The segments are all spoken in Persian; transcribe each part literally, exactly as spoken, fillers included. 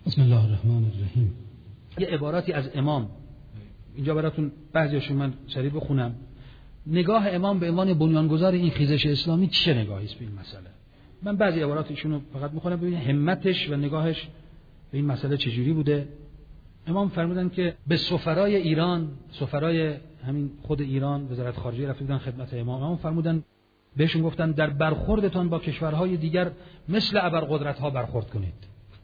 بسم الله الرحمن الرحیم. یه عباراتی از امام اینجا براتون بعضیاشون من سریع بخونم. نگاه امام به عنوان بنیانگذار این خیزش اسلامی چه نگاهی است به این مسئله؟ من بعضی عبارات ایشونو فقط میخونم ببینید همتش و نگاهش به این مسئله چجوری بوده. امام فرمودن که به سفرای ایران، سفرای همین خود ایران، وزارت خارجه رفته بودن خدمت امام. امام فرمودن بهشون گفتن در برخوردتان با کشورهای دیگر مثل ابرقدرت‌ها برخورد کنید.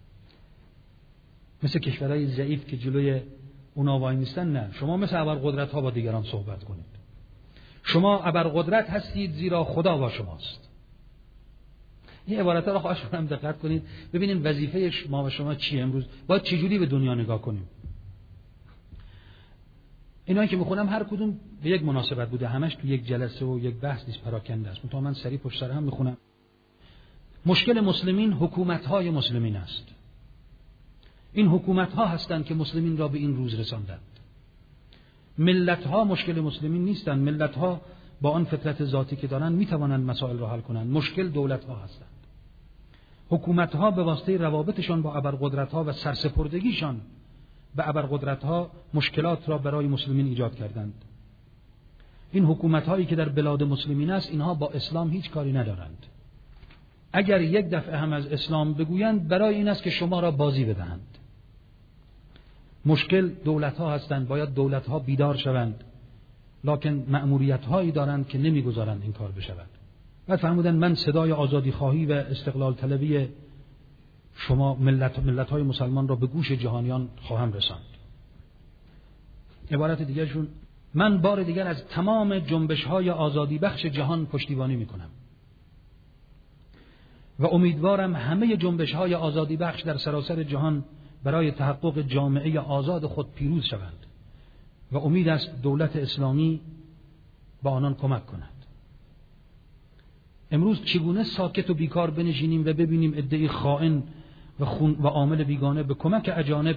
مثل کشورهای ضعیف که جلوی اونا وای میستن، نه، شما مثل ابرقدرت‌ها با دیگران صحبت کنید. شما ابرقدرت هستید زیرا خدا با شماست. این عبارت‌ها رو خواهش می‌کنم دقت کنید، ببینیم وظیفه ما و شما چیه امروز، باید چجوری به دنیا نگاه کنیم. اینایی که می‌خونم هر کدوم به یک مناسبت بوده، همش تو یک جلسه و یک بحث نیست، پراکنده است. من سریع پشت سر هم می‌خونم. مشکل مسلمین حکومت‌های مسلمین است. این حکومت‌ها هستند که مسلمین را به این روز رساندند. ملت‌ها مشکل مسلمین نیستند. ملت‌ها با آن فطرت ذاتی که دارند می‌توانند مسائل را حل کنند. مشکل دولت‌ها هستند. حکومت‌ها به واسطه روابطشان با ابرقدرت‌ها و سرسپردگیشان به ابرقدرت‌ها مشکلات را برای مسلمین ایجاد کردند. این حکومت‌هایی که در بلاد مسلمین است، اینها با اسلام هیچ کاری ندارند. اگر یک دفعه هم از اسلام بگویند، برای این است که شما را بازی بدهند. مشکل دولت‌ها هستند. باید دولت‌ها بیدار شوند، لکن مأموریت‌هایی دارند که نمی‌گذارند این کار بشود. بعد فرمودند من صدای آزادی خواهی و استقلال طلبی شما ملت ملت‌های مسلمان را به گوش جهانیان خواهم رساند. عبارت دیگرشون، من بار دیگر از تمام جنبش‌های آزادی بخش جهان پشتیبانی می‌کنم و امیدوارم همه جنبش‌های آزادی بخش در سراسر جهان برای تحقق جامعه آزاد خود پیروز شوند و امید است دولت اسلامی با آنان کمک کند. امروز چگونه ساکت و بیکار بنشینیم و ببینیم عده‌ای خائن و خون و عامل بیگانه به کمک اجانب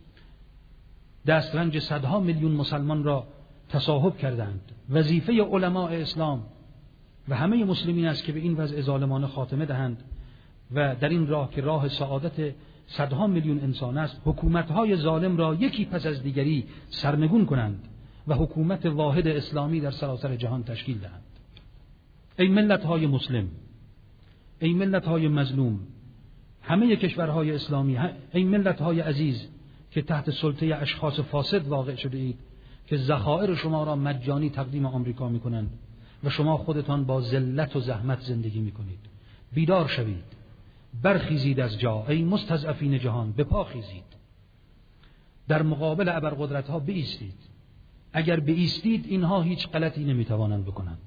دسترنج صدها میلیون مسلمان را تصاحب کردند. وظیفه علماء اسلام و همه مسلمین است که به این وضع ظالمانه خاتمه دهند و در این راه که راه سعادت صدها میلیون انسان است، حکومت‌های ظالم را یکی پس از دیگری سرنگون کنند و حکومت واحد اسلامی در سراسر جهان تشکیل دهند. ای ملت‌های مسلم، ای ملت‌های مظلوم، همه کشورهای اسلامی، ای ملت‌های عزیز که تحت سلطه اشخاص فاسد واقع شده اید که ذخایر شما را مجانی تقدیم آمریکا می‌کنند و شما خودتان با ذلت و زحمت زندگی می‌کنید. بیدار شوید، برخیزید از جا، ای مستضعفین جهان، به پا خیزید، در مقابل ابرقدرت‌ها بایستید. اگر بایستید اینها هیچ غلطی نمی‌توانند بکنند.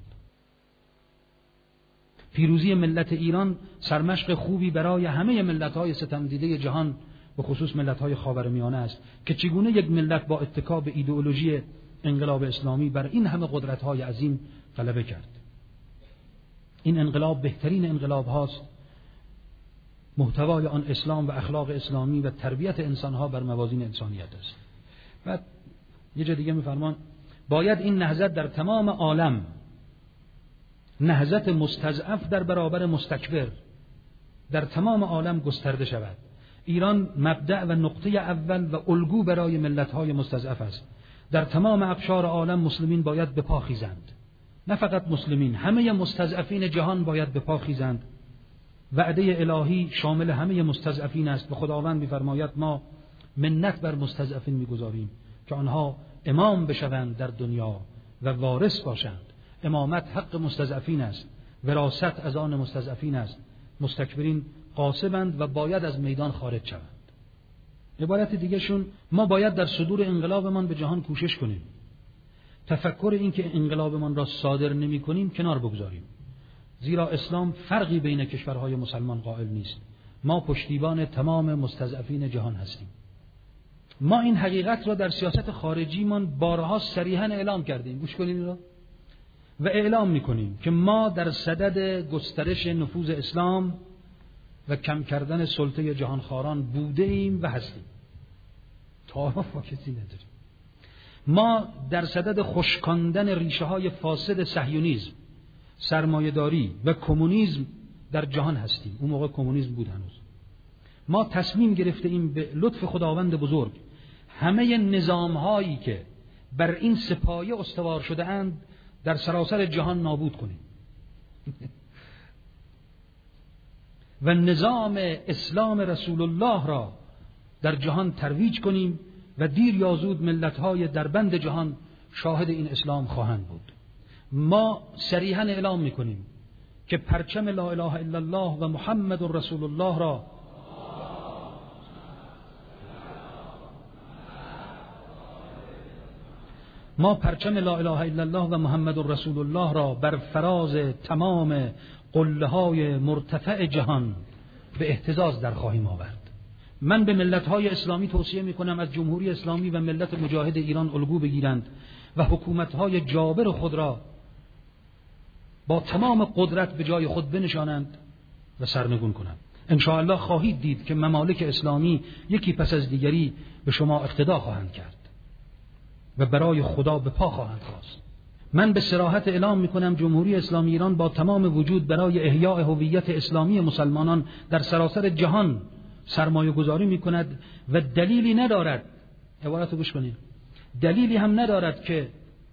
پیروزی ملت ایران سرمشق خوبی برای همه ملت‌های ستمدیده جهان، به خصوص ملت‌های خاورمیانه است که چگونه یک ملت با اتکا به ایدئولوژی انقلاب اسلامی بر این همه قدرت‌های عظیم غلبه کرد. این انقلاب بهترین انقلاب هاست. محتوای آن اسلام و اخلاق اسلامی و تربیت انسانها بر موازین انسانیت است. بعد یه جا دیگه می‌فرمان باید این نهضت در تمام عالم، نهضت مستضعف در برابر مستکبر، در تمام عالم گسترده شود. ایران مبدأ و نقطه اول و الگو برای ملت‌های مستضعف است. در تمام اقشار عالم مسلمین باید به پا خیزند. نه فقط مسلمین، همه مستضعفین جهان باید به پا خیزند. وعده الهی شامل همه مستضعفین است و خداوند می‌فرماید ما منت بر مستضعفین می‌گذاریم که آنها امام بشوند در دنیا و وارث باشند. امامت حق مستضعفین است، وراثت از آن مستضعفین است. مستکبرین غاصبند و باید از میدان خارج شوند. عبارت دیگه شون، ما باید در صدور انقلابمان به جهان کوشش کنیم. تفکر این که انقلابمان را صادر نمی کنیم کنار بگذاریم، زیرا اسلام فرقی بین کشورهای مسلمان قائل نیست. ما پشتیبان تمام مستضعفین جهان هستیم. ما این حقیقت را در سیاست خارجیمان بارها صریحاً اعلام کردیم. گوش کنید را و اعلام میکنیم که ما در صدد گسترش نفوذ اسلام و کم کردن سلطه جهانخواران بوده ایم و هستیم. تعارف با کسی نداریم. ما در صدد خشکاندن ریشه های فاسد صهیونیسم، سرمایه‌داری و کمونیسم در جهان هستیم. اون موقع کمونیسم بود هنوز. ما تصمیم گرفته ایم به لطف خداوند بزرگ همه نظام هایی که بر این سپایه استوار شده اند در سراسر جهان نابود کنیم و نظام اسلام رسول الله را در جهان ترویج کنیم و دیر یا زود ملت‌های دربند جهان شاهد این اسلام خواهند بود. ما صریحاً اعلام می‌کنیم که پرچم لا اله الا الله و محمد رسول الله را ما پرچم لا اله الا الله و محمد رسول الله را بر فراز تمام قله‌های مرتفع جهان به اهتزاز در خواهیم آورد. من به ملت‌های اسلامی توصیه می‌کنم از جمهوری اسلامی و ملت مجاهد ایران الگو بگیرند و حکومت‌های جابر خود را با تمام قدرت به جای خود بنشانند و سرنگون کنند. ان شاء الله خواهید دید که ممالک اسلامی یکی پس از دیگری به شما اقتدا خواهند کرد و برای خدا به پا خواهند خواست. من به صراحت اعلام می‌کنم جمهوری اسلامی ایران با تمام وجود برای احیاء هویت اسلامی مسلمانان در سراسر جهان سرمایه گذاری می‌کند و دلیلی ندارد، عبارت رو گوش کنید، دلیلی هم ندارد که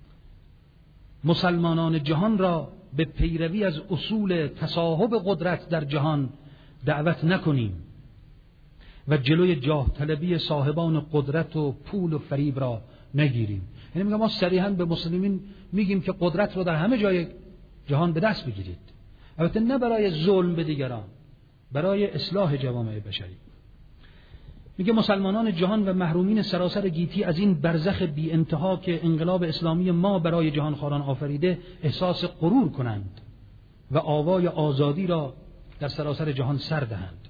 مسلمانان جهان را به پیروی از اصول تصاحب قدرت در جهان دعوت نکنیم و جلوی جاه طلبی صاحبان قدرت و پول و فریب را نگیریم. یعنی میگم ما صریحاً به مسلمین میگیم که قدرت رو در همه جای جهان به دست بگیرید، البته نه برای ظلم به دیگران، برای اصلاح جوامع بشری. میگه مسلمانان جهان و محرومین سراسر گیتی از این برزخ بی انتها که انقلاب اسلامی ما برای جهان خاران آفریده احساس غرور کنند و آوای آزادی را در سراسر جهان سر دهند.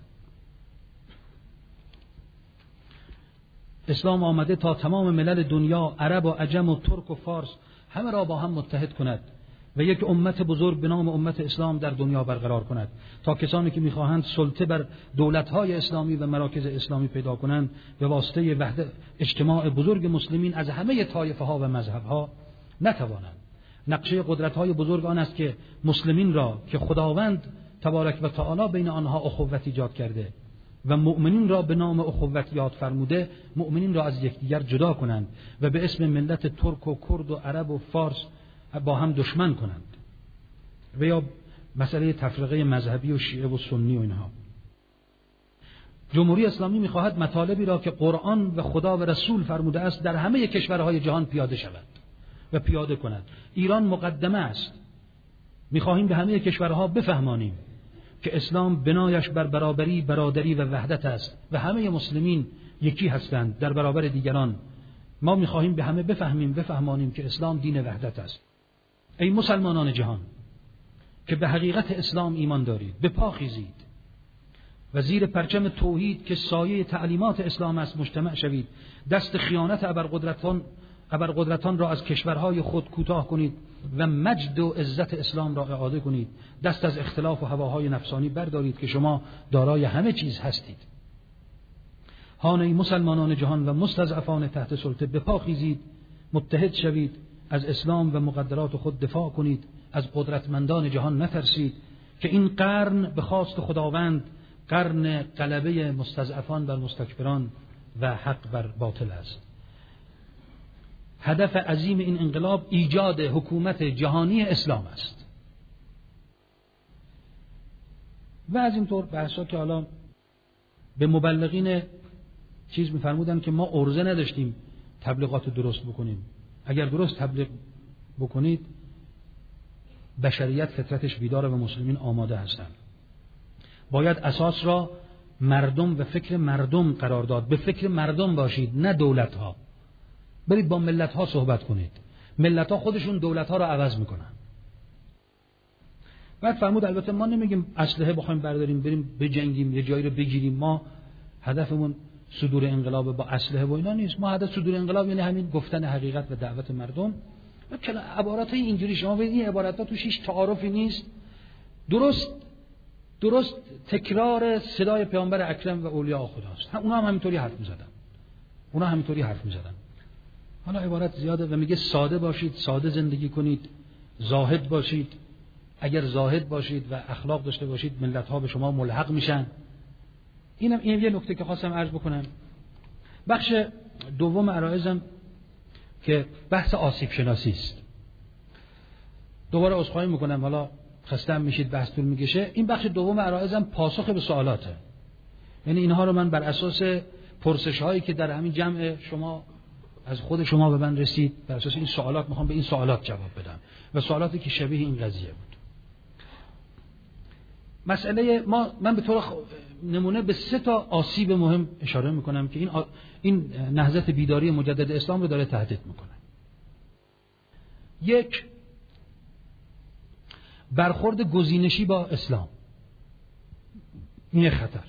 اسلام آمده تا تمام ملل دنیا، عرب و عجم و ترک و فارس، همه را با هم متحد کند و یک امت بزرگ به نام امت اسلام در دنیا برقرار کند تا کسانی که می‌خواهند سلطه بر دولت‌های اسلامی و مراکز اسلامی پیدا کنند به واسطه وحدت اجتماع بزرگ مسلمین از همه طایفه‌ها و مذهب‌ها نتوانند. نقشه قدرت‌های بزرگ آن است که مسلمین را که خداوند تبارک و تعالی بین آنها اخوت ایجاد کرده و مؤمنین را به نام اخوت یاد فرموده، مؤمنین را از یکدیگر جدا کنند و به اسم ملت ترک و کرد و عرب و فارس با هم دشمن کنند و یا مسئله تفرقه مذهبی و شیعه و سنی و اینها. جمهوری اسلامی می‌خواهد مطالبی را که قرآن و خدا و رسول فرموده است در همه کشورهای جهان پیاده شود و پیاده کند. ایران مقدمه است. می‌خواهیم به همه کشورها بفهمانیم که اسلام بنایش بر برابری، برادری و وحدت است و همه مسلمین یکی هستند در برابر دیگران. ما می‌خواهیم به همه بفهمیم بفهمانیم که اسلام دین وحدت است. ای مسلمانان جهان که به حقیقت اسلام ایمان دارید، به پا خیزید و زیر پرچم توحید که سایه تعلیمات اسلام است مجتمع شوید. دست خیانت ابرقدرتان ابرقدرتان را از کشورهای خود کوتاه کنید و مجد و عزت اسلام را اعاده کنید. دست از اختلاف و هواهای نفسانی بردارید که شما دارای همه چیز هستید. هان ای مسلمانان جهان و مستضعفان تحت سلطه، به پا خیزید، متحد شوید، از اسلام و مقدرات خود دفاع کنید، از قدرتمندان جهان نترسید که این قرن به خواست خداوند قرن غلبه مستضعفان بر مستکبران و حق بر باطل است. هدف عظیم این انقلاب ایجاد حکومت جهانی اسلام است. و از این طور بحثا که حالا به مبلغین چیز می‌فرمودن که ما ارزه نداشتیم تبلیغات درست بکنیم. اگر درست تبلیغ بکنید بشریت فطرتش بیداره و مسلمین آماده هستند. باید اساس را مردم و فکر مردم قرار داد. به فکر مردم باشید، نه دولت ها. برید با ملت ها صحبت کنید. ملت ها خودشون دولت ها را عوض میکنن. بعد فرمود البته ما نمیگیم اسلحه بخوایم برداریم بریم بجنگیم یه جایی رو بگیریم. ما هدفمون صدور انقلاب با اسلحه و اینا نیست. ما هدف صدور انقلاب یعنی همین گفتن حقیقت و دعوت مردم. و کلا عبارات اینجوری شما ببینید این عبارات ها توش هیچ تعارفی نیست. درست درست تکرار صدای پیامبر اکرم و اولیاء خداست. اونا هم همینطوری حرف می‌زدن. اونا همینطوری حرف می‌زدن. حالا عبارت زیاده و میگه ساده باشید، ساده زندگی کنید، زاهد باشید. اگر زاهد باشید و اخلاق داشته باشید ملت‌ها به شما ملحق میشن. اینم این یه نکته که خواستم عرض بکنم. بخش دوم عرایزم که بحث آسیب شناسی است. دوباره عذرخواهی میکنم، حالا خستم میشید بحث طول میکشه. این بخش دوم عرایزم پاسخ به سوالاته. یعنی اینها رو من بر اساس پرسش هایی که در همین جمع شما از خود شما به من رسید، بر اساس این سوالات میخوام به این سوالات جواب بدم و سوالاتی که شبیه این قضیه بود. مسئله ما، من به طور نمونه به سه تا آسیب مهم اشاره میکنم که این آ... این نهضت بیداری مجدد اسلام رو داره تهدید میکنه. یک، برخورد گزینشی با اسلام. این خطر.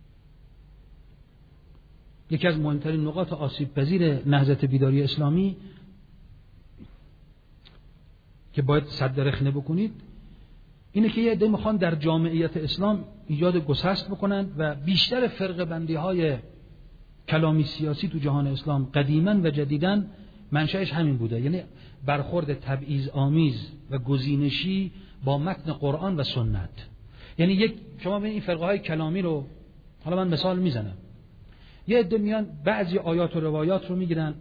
یکی از مهمترین نقاط آسیب پذیر نهضت بیداری اسلامی که باید صد رخنه بکنید اینه که یه عده میخوان در جامعیت اسلام ایجاد گسست بکنن و بیشتر فرقه بندی های کلامی سیاسی تو جهان اسلام قدیما و جدیداً منشأش همین بوده، یعنی برخورد تبعیض آمیز و گزینشی با متن قرآن و سنت. یعنی یک شما ببین این فرقه های کلامی رو، حالا من مثال میزنم، یه عده میان بعضی آیات و روایات رو میگیرن،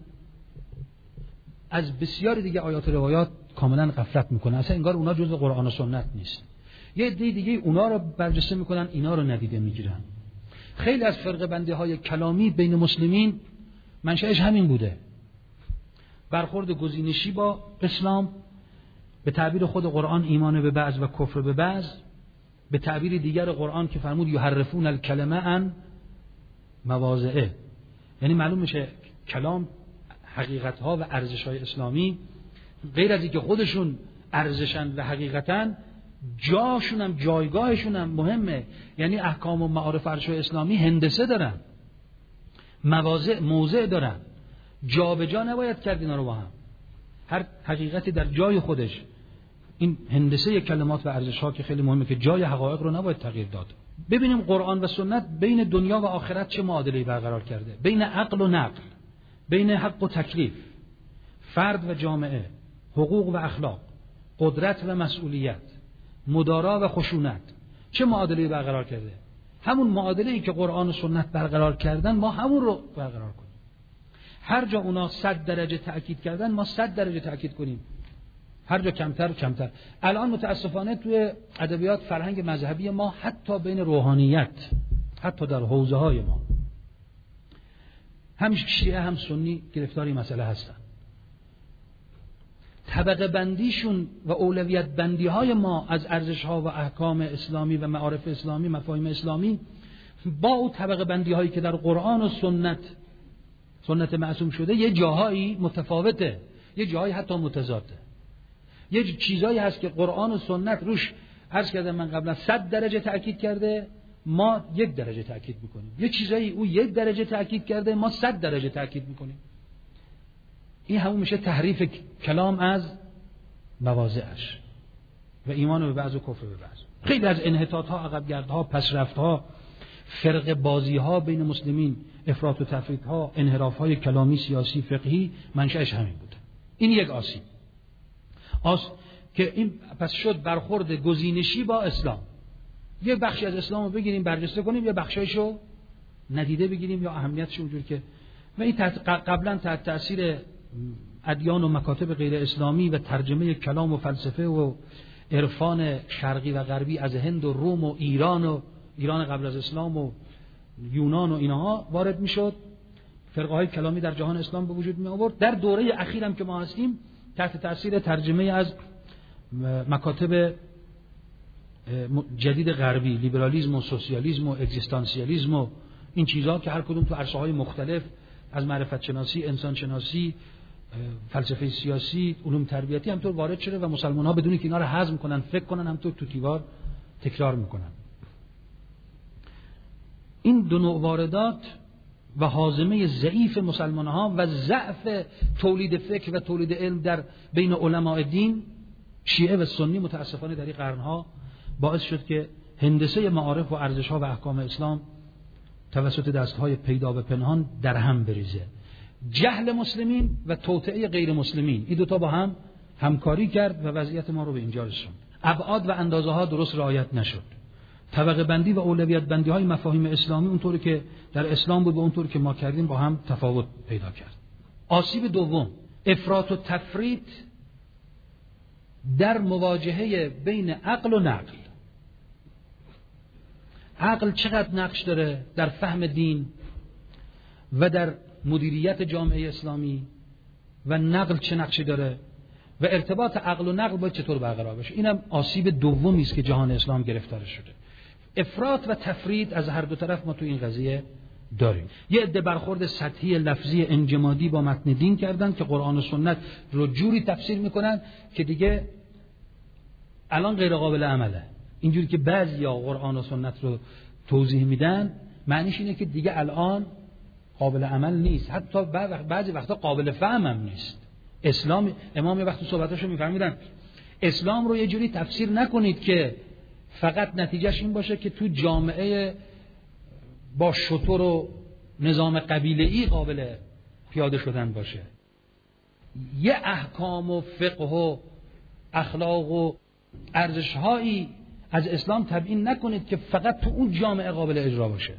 از بسیاری دیگه آیات و روایات کاملا غفلت میکنن، اصلا انگار اونا جزء قرآن و سنت نیست. یه عده دیگه اونا رو برجسته میکنن، اینا رو ندیده میگیرن. خیلی از فرقه بندی های کلامی بین مسلمین منشأش همین بوده، برخورد گزینشی با اسلام، به تعبیر خود قرآن ایمان به بعض و کفر به بعض، به تعبیر دیگر قرآن که فرمود یحرفون الکلمه عن مواضعه. یعنی معلوم میشه کلام، حقیقت‌ها و ارزش‌های اسلامی غیر از اینکه خودشون ارزشن و حقیقتاً جاشون هم جایگاهشون هم مهمه. یعنی احکام و معارف ارزش‌های اسلامی هندسه دارن، مواضع موضع دارن، جا به جا نباید کرد اینا رو با هم. هر حقیقتی در جای خودش. این هندسه کلمات و ارزش‌ها که خیلی مهمه که جای حقایق رو نباید تغییر داد. ببینیم قرآن و سنت بین دنیا و آخرت چه معادله‌ای برقرار کرده، بین عقل و نقل، بین حق و تکلیف، فرد و جامعه، حقوق و اخلاق، قدرت و مسئولیت، مدارا و خشونت. چه معادله‌ای برقرار کرده؟ همون معادله‌ای که قرآن و سنت برقرار کردن ما همون رو برقرار کنیم. هر جا اونا صد درجه تأکید کردن ما صد درجه تأکید کنیم، هر جا کمتر و کمتر. الان متاسفانه توی ادبیات فرهنگ مذهبی ما حتی بین روحانیت، حتی در حوزه های ما، هم شیعه هم سنی گرفتاری مسئله هستن. طبقه بندیشون و اولویت بندی های ما از ارزش ها و احکام اسلامی و معارف اسلامی، مفاهیم اسلامی، با اون طبقه بندی هایی که در قرآن و سنت سنت معصوم شده یه جاهایی متفاوته، یه جاهایی حتی متضاده. یه چیزایی هست که قرآن و سنت روش عرض کردم من قبلا صد درجه تأکید کرده، ما یک درجه تأکید میکنیم. یه چیزایی او یک درجه تأکید کرده، ما صد درجه تأکید میکنیم. این همون میشه تحریف کلام از مواضعش و ایمان به بعض و کفر به بعض. خیلی از انحطاط ها، عقبگرد ها، پسرفت ها، فرق بازی ها بین مسلمین، افراط و تفریط ها، انحراف های کلامی، سیاسی، فقهی منشأش همین بوده. این یک آسیب. آس که این پس شد برخورد گزینشی با اسلام. یه بخشی از اسلام رو بگیریم برجسته کنیم، یه بخشایشو ندیده بگیریم یا اهمیتش اونجوری که و این قبلا تحت تأثیر ادیان و مکاتب غیر اسلامی و ترجمه کلام و فلسفه و عرفان شرقی و غربی از هند و روم و ایران و ایران قبل از اسلام و یونان و اینها وارد میشد، فرقه های کلامی در جهان اسلام به وجود می آورد. در دوره اخیر هم که ما هستیم تحت تأثیر ترجمه از مکاتب جدید غربی، لیبرالیسم و سوسیالیسم و اگزیستانسیالیسم و این چیزها که هر کدوم تو عرصه‌های مختلف از معرفت شناسی، انسان شناسی، فلسفه سیاسی، علوم تربیتی همطور وارد شده و مسلمان‌ها بدون که اینا رو هضم کنن، فکر کنن، همطور تو دیوار تکرار میکنن. این دو نوع واردات و هاضمه ضعیف مسلمان‌ها و ضعف تولید فکر و تولید علم در بین علماء دین شیعه و سنی متاسفانه در این قرن‌ها باعث شد که هندسه معارف و ارزش‌ها و احکام اسلام توسط دست‌های پیدا و پنهان در هم بریزه. جهل مسلمین و توطئه غیر مسلمین، این دوتا با هم همکاری کرد و وضعیت ما رو به اینجا رسوند. ابعاد و اندازه‌ها درست رعایت نشد. طبقه بندی و اولویت بندی های مفاهیم اسلامی اونطوری که در اسلام بود و اونطوری که ما کردیم با هم تفاوت پیدا کرد. آسیب دوم، افراط و تفریط در مواجهه بین عقل و نقل. عقل چقدر نقش داره در فهم دین و در مدیریت جامعه اسلامی و نقل چه نقشی داره و ارتباط عقل و نقل باید چطور برقرار بشه. اینم آسیب دومی است که جهان اسلام گرفتار شده. افراط و تفرید از هر دو طرف ما تو این قضیه داریم. یه عده برخورد سطحی لفظی انجمادی با متن دین کردن که قرآن و سنت رو جوری تفسیر میکنن که دیگه الان غیر قابل عمله. اینجوری که بعضیا قرآن و سنت رو توضیح میدن معنیش اینه که دیگه الان قابل عمل نیست، حتی بعضی وقتا قابل فهم هم نیست. اسلام، امام یه وقت صحبتاشو میفهمیدن اسلام رو یه جوری تفسیر نکنید که فقط نتیجهش این باشه که تو جامعه با شطور و نظام قبیله‌ای قابل پیاده شدن باشه. یه احکام و فقه و اخلاق و ارزش‌هایی از اسلام تبیین نکنید که فقط تو اون جامعه قابل اجرا باشه.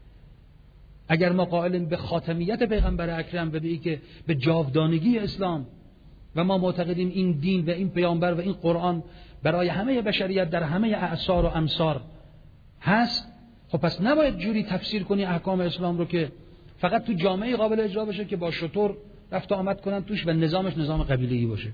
اگر ما قائلیم به خاتمیت پیغمبر اکرم و به این که به جاودانگی اسلام و ما معتقدیم این دین و این پیامبر و این قرآن برای همه بشریت در همه اعصار و امصار هست، خب پس نباید جوری تفسیر کنی احکام اسلام رو که فقط تو جامعه قابل اجرا باشه که با شطور رفت آمد کنن توش و نظامش نظام قبیله‌ای باشه.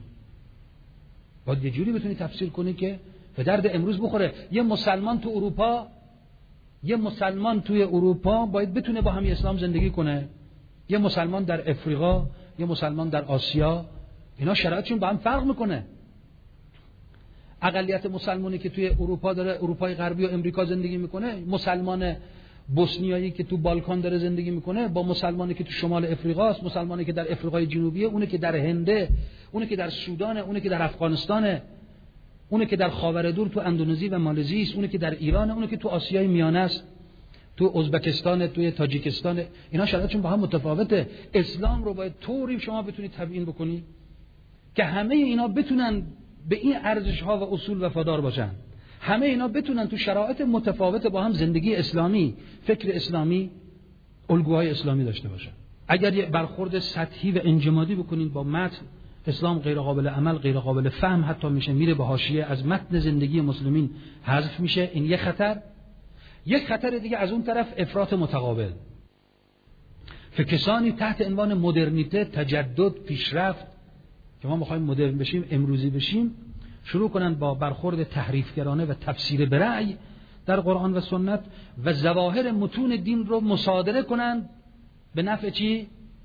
باید یه جوری بتونی تفسیر کنی که به درد امروز بخوره. یه مسلمان تو اروپا یه مسلمان توی اروپا باید بتونه با همین اسلام زندگی کنه. یه مسلمان در افریقا، یه مسلمان در آسیا، اینا شرایطشون با هم فرق میکنه. اقلیت مسلمانی که توی اروپا داره، اروپای غربی و امریکا زندگی میکنه، مسلمان بوسنیایی که تو بالکان داره زندگی میکنه با مسلمانی که تو شمال افریقاست، مسلمانی که در افریقای جنوبیه، اونه که در هنده، اونه که در سودانه، اونه که در افغانستانه، اونه که در خاورمیانه تو اندونزی و مالزی است، اونه که در ایرانه، اونه که تو آسیای میانه است، تو ازبکستان، تو تاجیکستان. اینا شرایطشون با هم متفاوته. اسلام رو باید طوری شما بتونید تبیین بکنی که همه اینا بتونن به این ارزش ها و اصول وفادار باشن، همه اینا بتونن تو شرایط متفاوت با هم زندگی اسلامی، فکر اسلامی، الگوهای اسلامی داشته باشن. اگر یه برخورد سطحی و انجمادی بکنید با متن، اسلام غیر قابل عمل، غیر قابل فهم حتی میشه، میره به حاشیه، از متن زندگی مسلمین حذف میشه. این یک خطر. یک خطر دیگه از اون طرف افراط متقابل. کسانی تحت عنوان مدرنیته، تجدد، پیشرفت که ما میخوایم مدرن بشیم، امروزی بشیم، شروع کنن با برخورد تحریفگرانه و تفسیر به رأی در قرآن و سنت و ظواهر متون دین رو مصادره کنن به نفع چی؟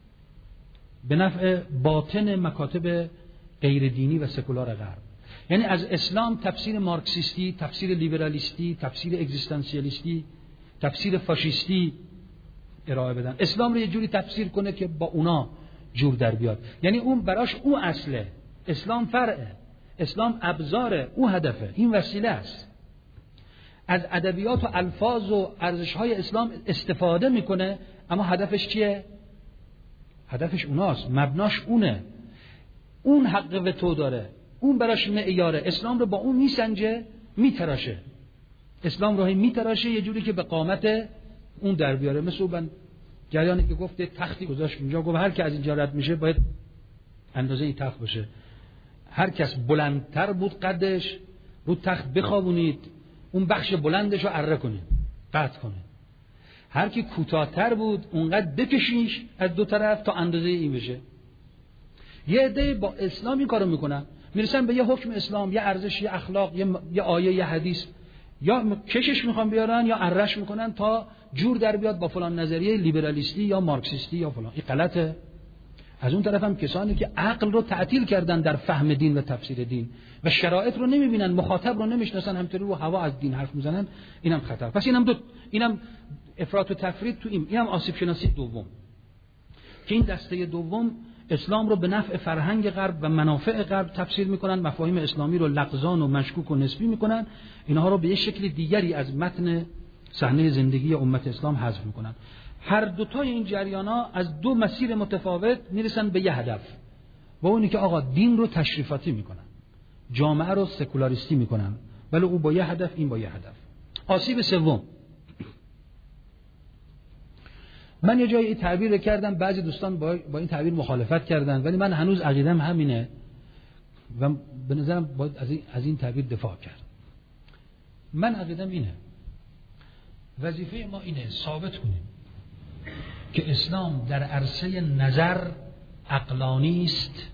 به نفع باطن مکاتب غیر دینی و سکولار غرب. یعنی از اسلام تفسیر مارکسیستی، تفسیر لیبرالیستی، تفسیر اگزیستانسیالیستی، تفسیر فاشیستی ارائه بدن. اسلام رو یه جوری تفسیر کنه که با اونا جور در بیاد. یعنی اون براش اون اصله، اسلام فرعه، اسلام ابزاره، اون هدفه، این وسیله است. از ادبیات و الفاظ و ارزش‌های اسلام استفاده میکنه، اما هدفش چیه؟ هدفش اوناست، مبناش اونه. اون حق و تو داره، اون براش معیاره. اسلام رو با اون میسنجه، میتراشه. اسلام رو میتراشه یه جوری که به قامت اون در بیاره. مثل من جریانی که گفته تختی گذاشت اونجا، گفت هر کی از اینجا رد میشه باید اندازه این تخت باشه. هر کس بلندتر بود قدش رو تخت بخوابونید، اون بخش بلندش رو اره کنید، قطع کنید. هر کی کوتاه‌تر بود اونقدر بکشیش از دو طرف تا اندازه این بشه. یه عده با اسلام این کارو میکنن، میرسن به یه حکم اسلام، یه ارزش، یه اخلاق، یه, یه آیه، یه حدیث، یا کشش میخوان بیارن یا ارش میکنن تا جور در بیاد با فلان نظریه لیبرالیستی یا مارکسیستی یا فلان. این غلطه. از اون طرف هم کسانی که عقل رو تعطیل کردن در فهم دین و تفسیر دین و شرایط رو نمیبینن، مخاطب رو نمیشناسن، همینطوری رو هوا از دین حرف میزنن، اینم خطر. پس اینم دو اینم افراط و تفرید تو این اینم آسیب شناسی دوم که این دسته دوم اسلام رو به نفع فرهنگ غرب و منافع غرب تفسیر میکنن، مفاهیم اسلامی رو لغزان و مشکوک و نسبی میکنن، اینها رو به یک شکل دیگری از متن صحنه زندگی امت اسلام حذف میکنن. هر دوتای این جریانا از دو مسیر متفاوت میرسن به یه هدف، و اونی که آقا دین رو تشریفاتی میکنن، جامعه رو سکولاریستی میکنن، ولی او با یه هدف، این با یه هدف. آسیب سوم، من یه جایی تعبیر کردم، بعضی دوستان با, با این تعبیر مخالفت کردن، ولی من هنوز عقیدم همینه و به نظرم باید از این, از این تعبیر دفاع کرد. من عقیدم اینه، وظیفه ما اینه ثابت کنیم که اسلام در عرصه نظر عقلانی است.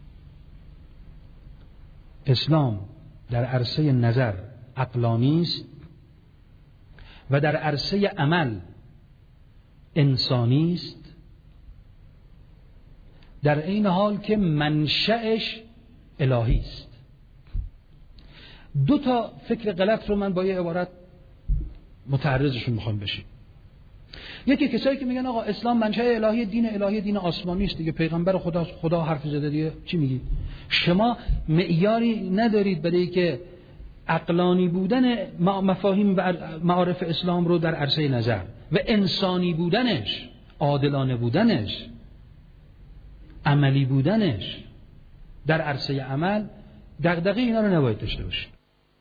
اسلام در عرصه نظر عقلانی است و در عرصه عمل انسانی است، در این حال که منشأش الهی است. دو تا فکر غلط رو من با یه عبارت متعرضشون میخوام بشیم. یکی کسایی که میگن آقا اسلام منشأ الهی، دین الهی دین آسمانی است دیگه، پیغمبر خدا خدا حرف زده دیگه، چی میگید؟ شما معیاری ندارید برای که عقلانی بودن مفاهیم و معارف اسلام رو در عرصه نظر و انسانی بودنش، عادلانه بودنش، عملی بودنش در عرصه عمل، دغدغه اینا رو نباید داشته باشید.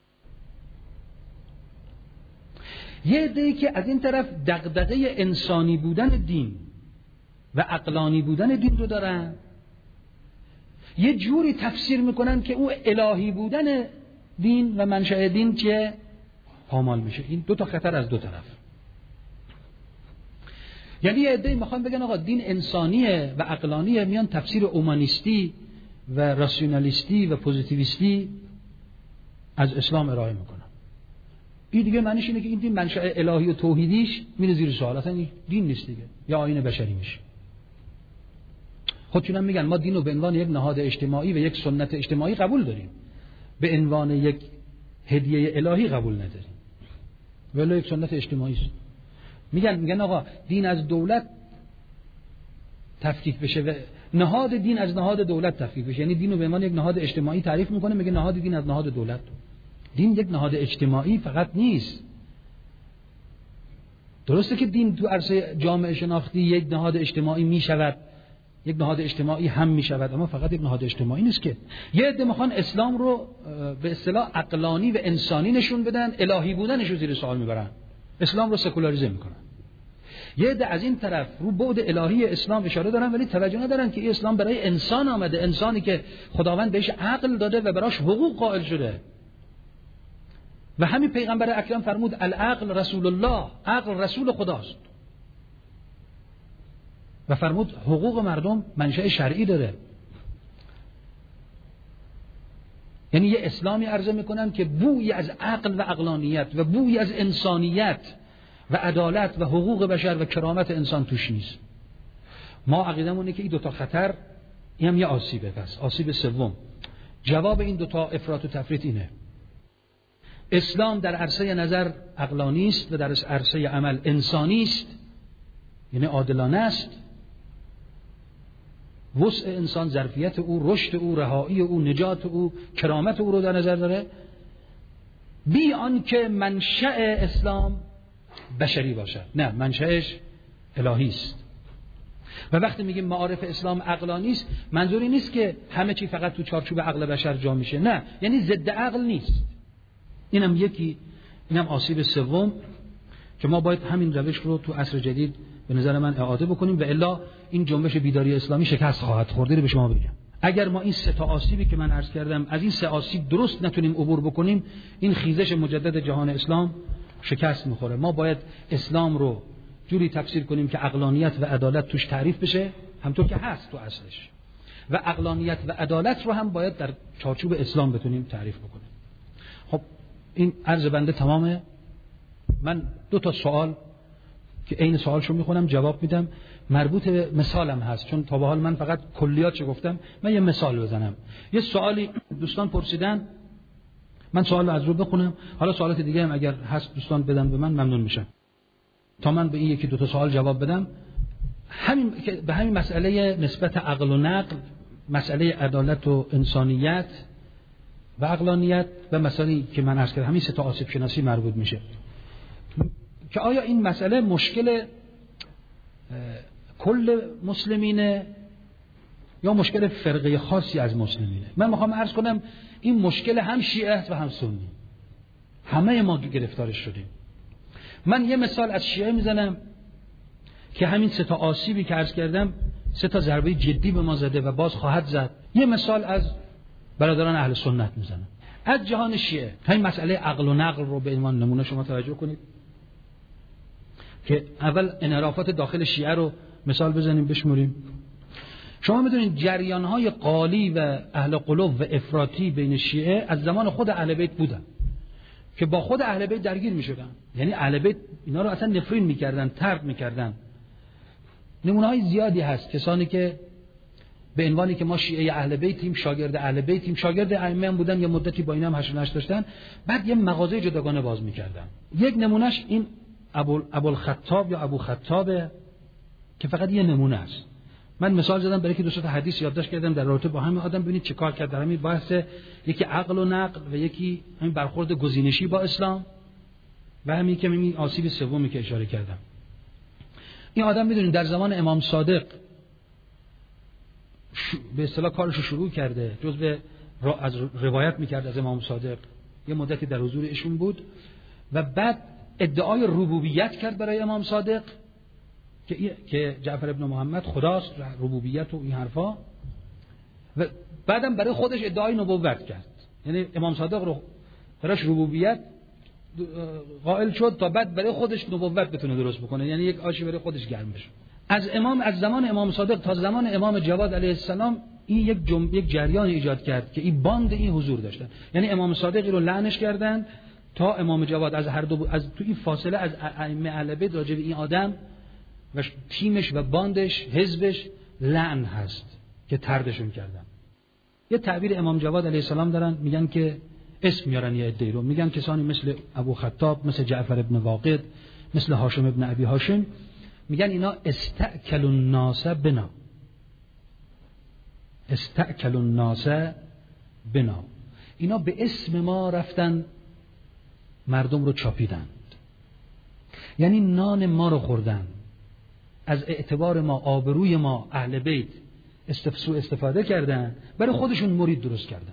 یه عده‌ای که از این طرف دغدغه انسانی بودن دین و عقلانی بودن دین رو دارن، یه جوری تفسیر میکنن که او الهی بودن دین و منشأ دین که پامال میشه. این دو تا خطر از دو طرف. یعنی یه عده‌ای میخوان بگن آقا دین انسانیه و عقلانیه، میان تفسیر اومانیستی و راسیونالیستی و پوزیتیویستی از اسلام ارائه میکنن. این دیگه معنیش اینه که این دین منشأ الهی و توحیدیش میره زیر سوال، اصلا این دین نیست دیگه، یا آیین بشری میشه. خودشون هم میگن ما دین رو به عنوان یک نهاد اجتماعی و یک سنت اجتماعی قبول داریم، به عنوان یک هدیه الهی قبول نداریم، ولی یک سنت اجتماعی است. میگن میگن آقا دین از دولت تفکیک بشه و نهاد دین از نهاد دولت تفکیک بشه، یعنی دین رو به عنوان یک نهاد اجتماعی تعریف میکنه، میگه نهاد دین از نهاد دولت. دین یک نهاد اجتماعی فقط نیست. درسته که دین تو عرصه جامعه شناختی یک نهاد اجتماعی میشود، یک نهاد اجتماعی هم میشود، اما فقط یک نهاد اجتماعی نیست که. یه عده میخوان اسلام رو به اصطلاح عقلانی و انسانی نشون بدن، الهی بودنش رو زیر سوال میبرن، اسلام رو سکولاریزه میکنن. یه عده از این طرف رو بعد الهی اسلام اشاره دارن، ولی توجه ندارن که این اسلام برای انسان آمده، انسانی که خداوند بهش عقل داده و براش حقوق قائل شده. و همین پیغمبر اکرم فرمود العقل رسول الله، عقل رسول خداست، و فرمود حقوق مردم منشأ شرعی داره. یعنی یه اسلامی عرضه میکنن که بویی از عقل و عقلانیت و بویی از انسانیت و عدالت و حقوق بشر و کرامت انسان توش نیست. ما عقیدمون اینه که این دوتا خطر، این هم یه آسیبه. پس آسیب سوم، جواب این دوتا افراط و تفریط اینه: اسلام در عرصه نظر عقلانی است و در عرصه عمل انسانی است، یعنی عادلانه است. وسع انسان، ظرفیت او، رشد او، رهایی او، نجات او، کرامت او رو در نظر داره، بی آن که منشأ اسلام بشری باشد. نه، منشأش الهی است. و وقتی میگیم معارف اسلام عقلانی است، منظوری نیست که همه چی فقط تو چارچوب عقل بشر جا میشه، نه، یعنی ضد عقل نیست. اینم یکی، اینم آسیب سوم که ما باید همین روش رو تو عصر جدید به نظر من اعاده بکنیم، و الا این جنبش بیداری اسلامی شکست خواهد خورد. به شما بگم اگر ما این سه تا آسیبی که من عرض کردم، از این سه آسیب درست نتونیم عبور بکنیم، این خیزش مجدد جهان اسلام شکست میخوره. ما باید اسلام رو جوری تفسیر کنیم که عقلانیت و عدالت توش تعریف بشه، همطور که هست تو اصلش، و عقلانیت و عدالت رو هم باید در چارچوب اسلام بتونیم تعریف بکنیم. خب این عرض بنده تمامه. من دو تا سوال که عین سوالشو میخونم جواب میدم، مربوط به مثالم هست، چون تا به حال من فقط کلیاتشو گفتم، من یه مثال بزنم. یه سوالی دوستان پرسیدن، من سوال از رو بخونم، حالا سوالات دیگه هم اگر هست دوستان بدن به من، ممنون میشم تا من به این یکی دو تا سوال جواب بدم. همین به همین مسئله نسبت عقل و نقل، مسئله عدالت و انسانیت و عقلانیت و مسائلی که من عرض کردم، همین سه تا آسیب شناسی مربوط میشه که آیا این مسئله مشکل کل مسلمینه یا مشکل فرقه خاصی از مسلمینه؟ من میخوام عرض کنم این مشکل هم شیعه و هم سنی، همه ما گرفتارش شدیم. من یه مثال از شیعه میزنم که همین سه تا آسیبی که عرض کردم سه تا ضربه جدی به ما زده و باز خواهد زد. یه مثال از برادران اهل سنت میزنم از جهان شیعه. همین مسئله عقل و نقل رو به عنوان نمونه شما توجه کنید که اول انحرافات داخل شیعه رو مثال بزنیم بشمریم. شما میدونید جریان‌های قالی و اهل قلوب و افراطی بین شیعه از زمان خود اهل بیت بودن که با خود اهل بیت درگیر میشدن، یعنی اهل بیت اینا رو اصلا نفرین میکردن، طرد میکردن. نمونه‌های زیادی هست، کسانی که به عنوانی که ما شیعه اهل بیتیم، شاگرد اهل بیتیم، شاگرد ائمه هم بودن، یه مدتی با اینا هم حشر و نشر داشتن، بعد یه مغازه جداگانه باز میکردن. یک نمونهش این ابو ابوالخطاب یا ابو خطابه که فقط یه نمونه است. من مثال زدم برای که دو تا حدیث یادداشت کردم در رابطه با همین آدم، ببینید چه کار کرد در همین بحث، یکی عقل و نقل و یکی همین برخورد گزینشی با اسلام و همین که همین آسیب سومی که اشاره کردم. این آدم میدونید در زمان امام صادق به اصطلاح کارش رو شروع کرده، جزء از روایت میکرد از امام صادق، یه مدتی در حضور ایشون بود و بعد ادعای ربوبیت کرد برای امام صادق که که جعفر ابن محمد خداست، ربوبیت و این حرفا، و بعدم برای خودش ادعای نبوت کرد. یعنی امام صادق رو براش ربوبیت قائل شد تا بعد برای خودش نبوت بتونه درست بکنه، یعنی یک آشی برای خودش گرم بشه. از امام از زمان امام صادق تا زمان امام جواد علیه السلام این یک جنب یک جریان ایجاد کرد که این باند این حضور داشتن. یعنی امام صادقی رو لعنش کردن تا امام جواد، از هر دو از تو این فاصله از ائمه اهل بیت راجع به این آدم و تیمش و باندش حزبش لعن هست که طردشون کردن. یه تعبیر امام جواد علیه السلام دارن، میگن که اسم میارن یه عده‌ای رو، میگن کسانی مثل ابو خطاب، مثل جعفر ابن واقد، مثل هاشم ابن ابی هاشم، میگن اینا استأکل الناس بنا، استأکل الناس بنا، اینا به اسم ما رفتن مردم رو چاپیدند، یعنی نان ما رو خوردن، از اعتبار ما، آبروی ما اهل بیت استفسو استفاده کردن، برای خودشون مرید درست کردن.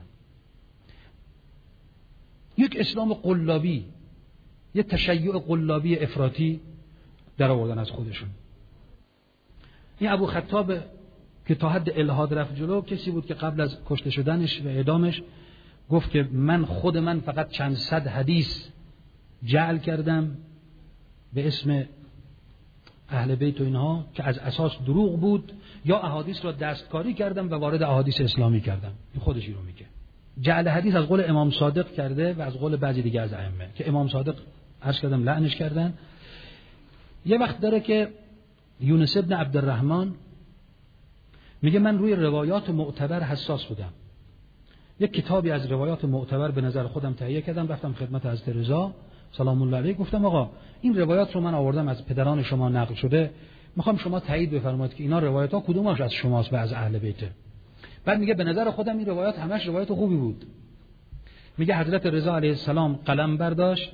یک اسلام قلابی، یک تشیع قلابی افراطی در آوردن از خودشون. این ابو خطاب که تا حد الحاد رفت جلو، کسی بود که قبل از کشته شدنش و اعدامش گفت که من خود من فقط چند صد حدیث جعل کردم به اسم اهل بیت و اینها که از اساس دروغ بود، یا احادیث را دستکاری کردم و وارد احادیث اسلامی کردم. این خودشی رو میگه. جعل حدیث از قول امام صادق کرده و از قول بعضی دیگه از ائمه که امام صادق عرض کردم لعنش کردن. یه وقت داره که یونس ابن عبدالرحمن میگه من روی روایات معتبر حساس بودم، یک کتابی از روایات معتبر به نظر خودم تهیه کردم، رفتم خدمت حضرت رضا سلام الله علیه، گفتم آقا این روایات رو من آوردم از پدران شما نقل شده، میخوام شما تایید بفرمایید که اینا روایات ها کدومش از شماست و از اهل بیته. بعد میگه به نظر خودم این روایات همش روایات خوبی بود. میگه حضرت رضا علیه السلام قلم برداشت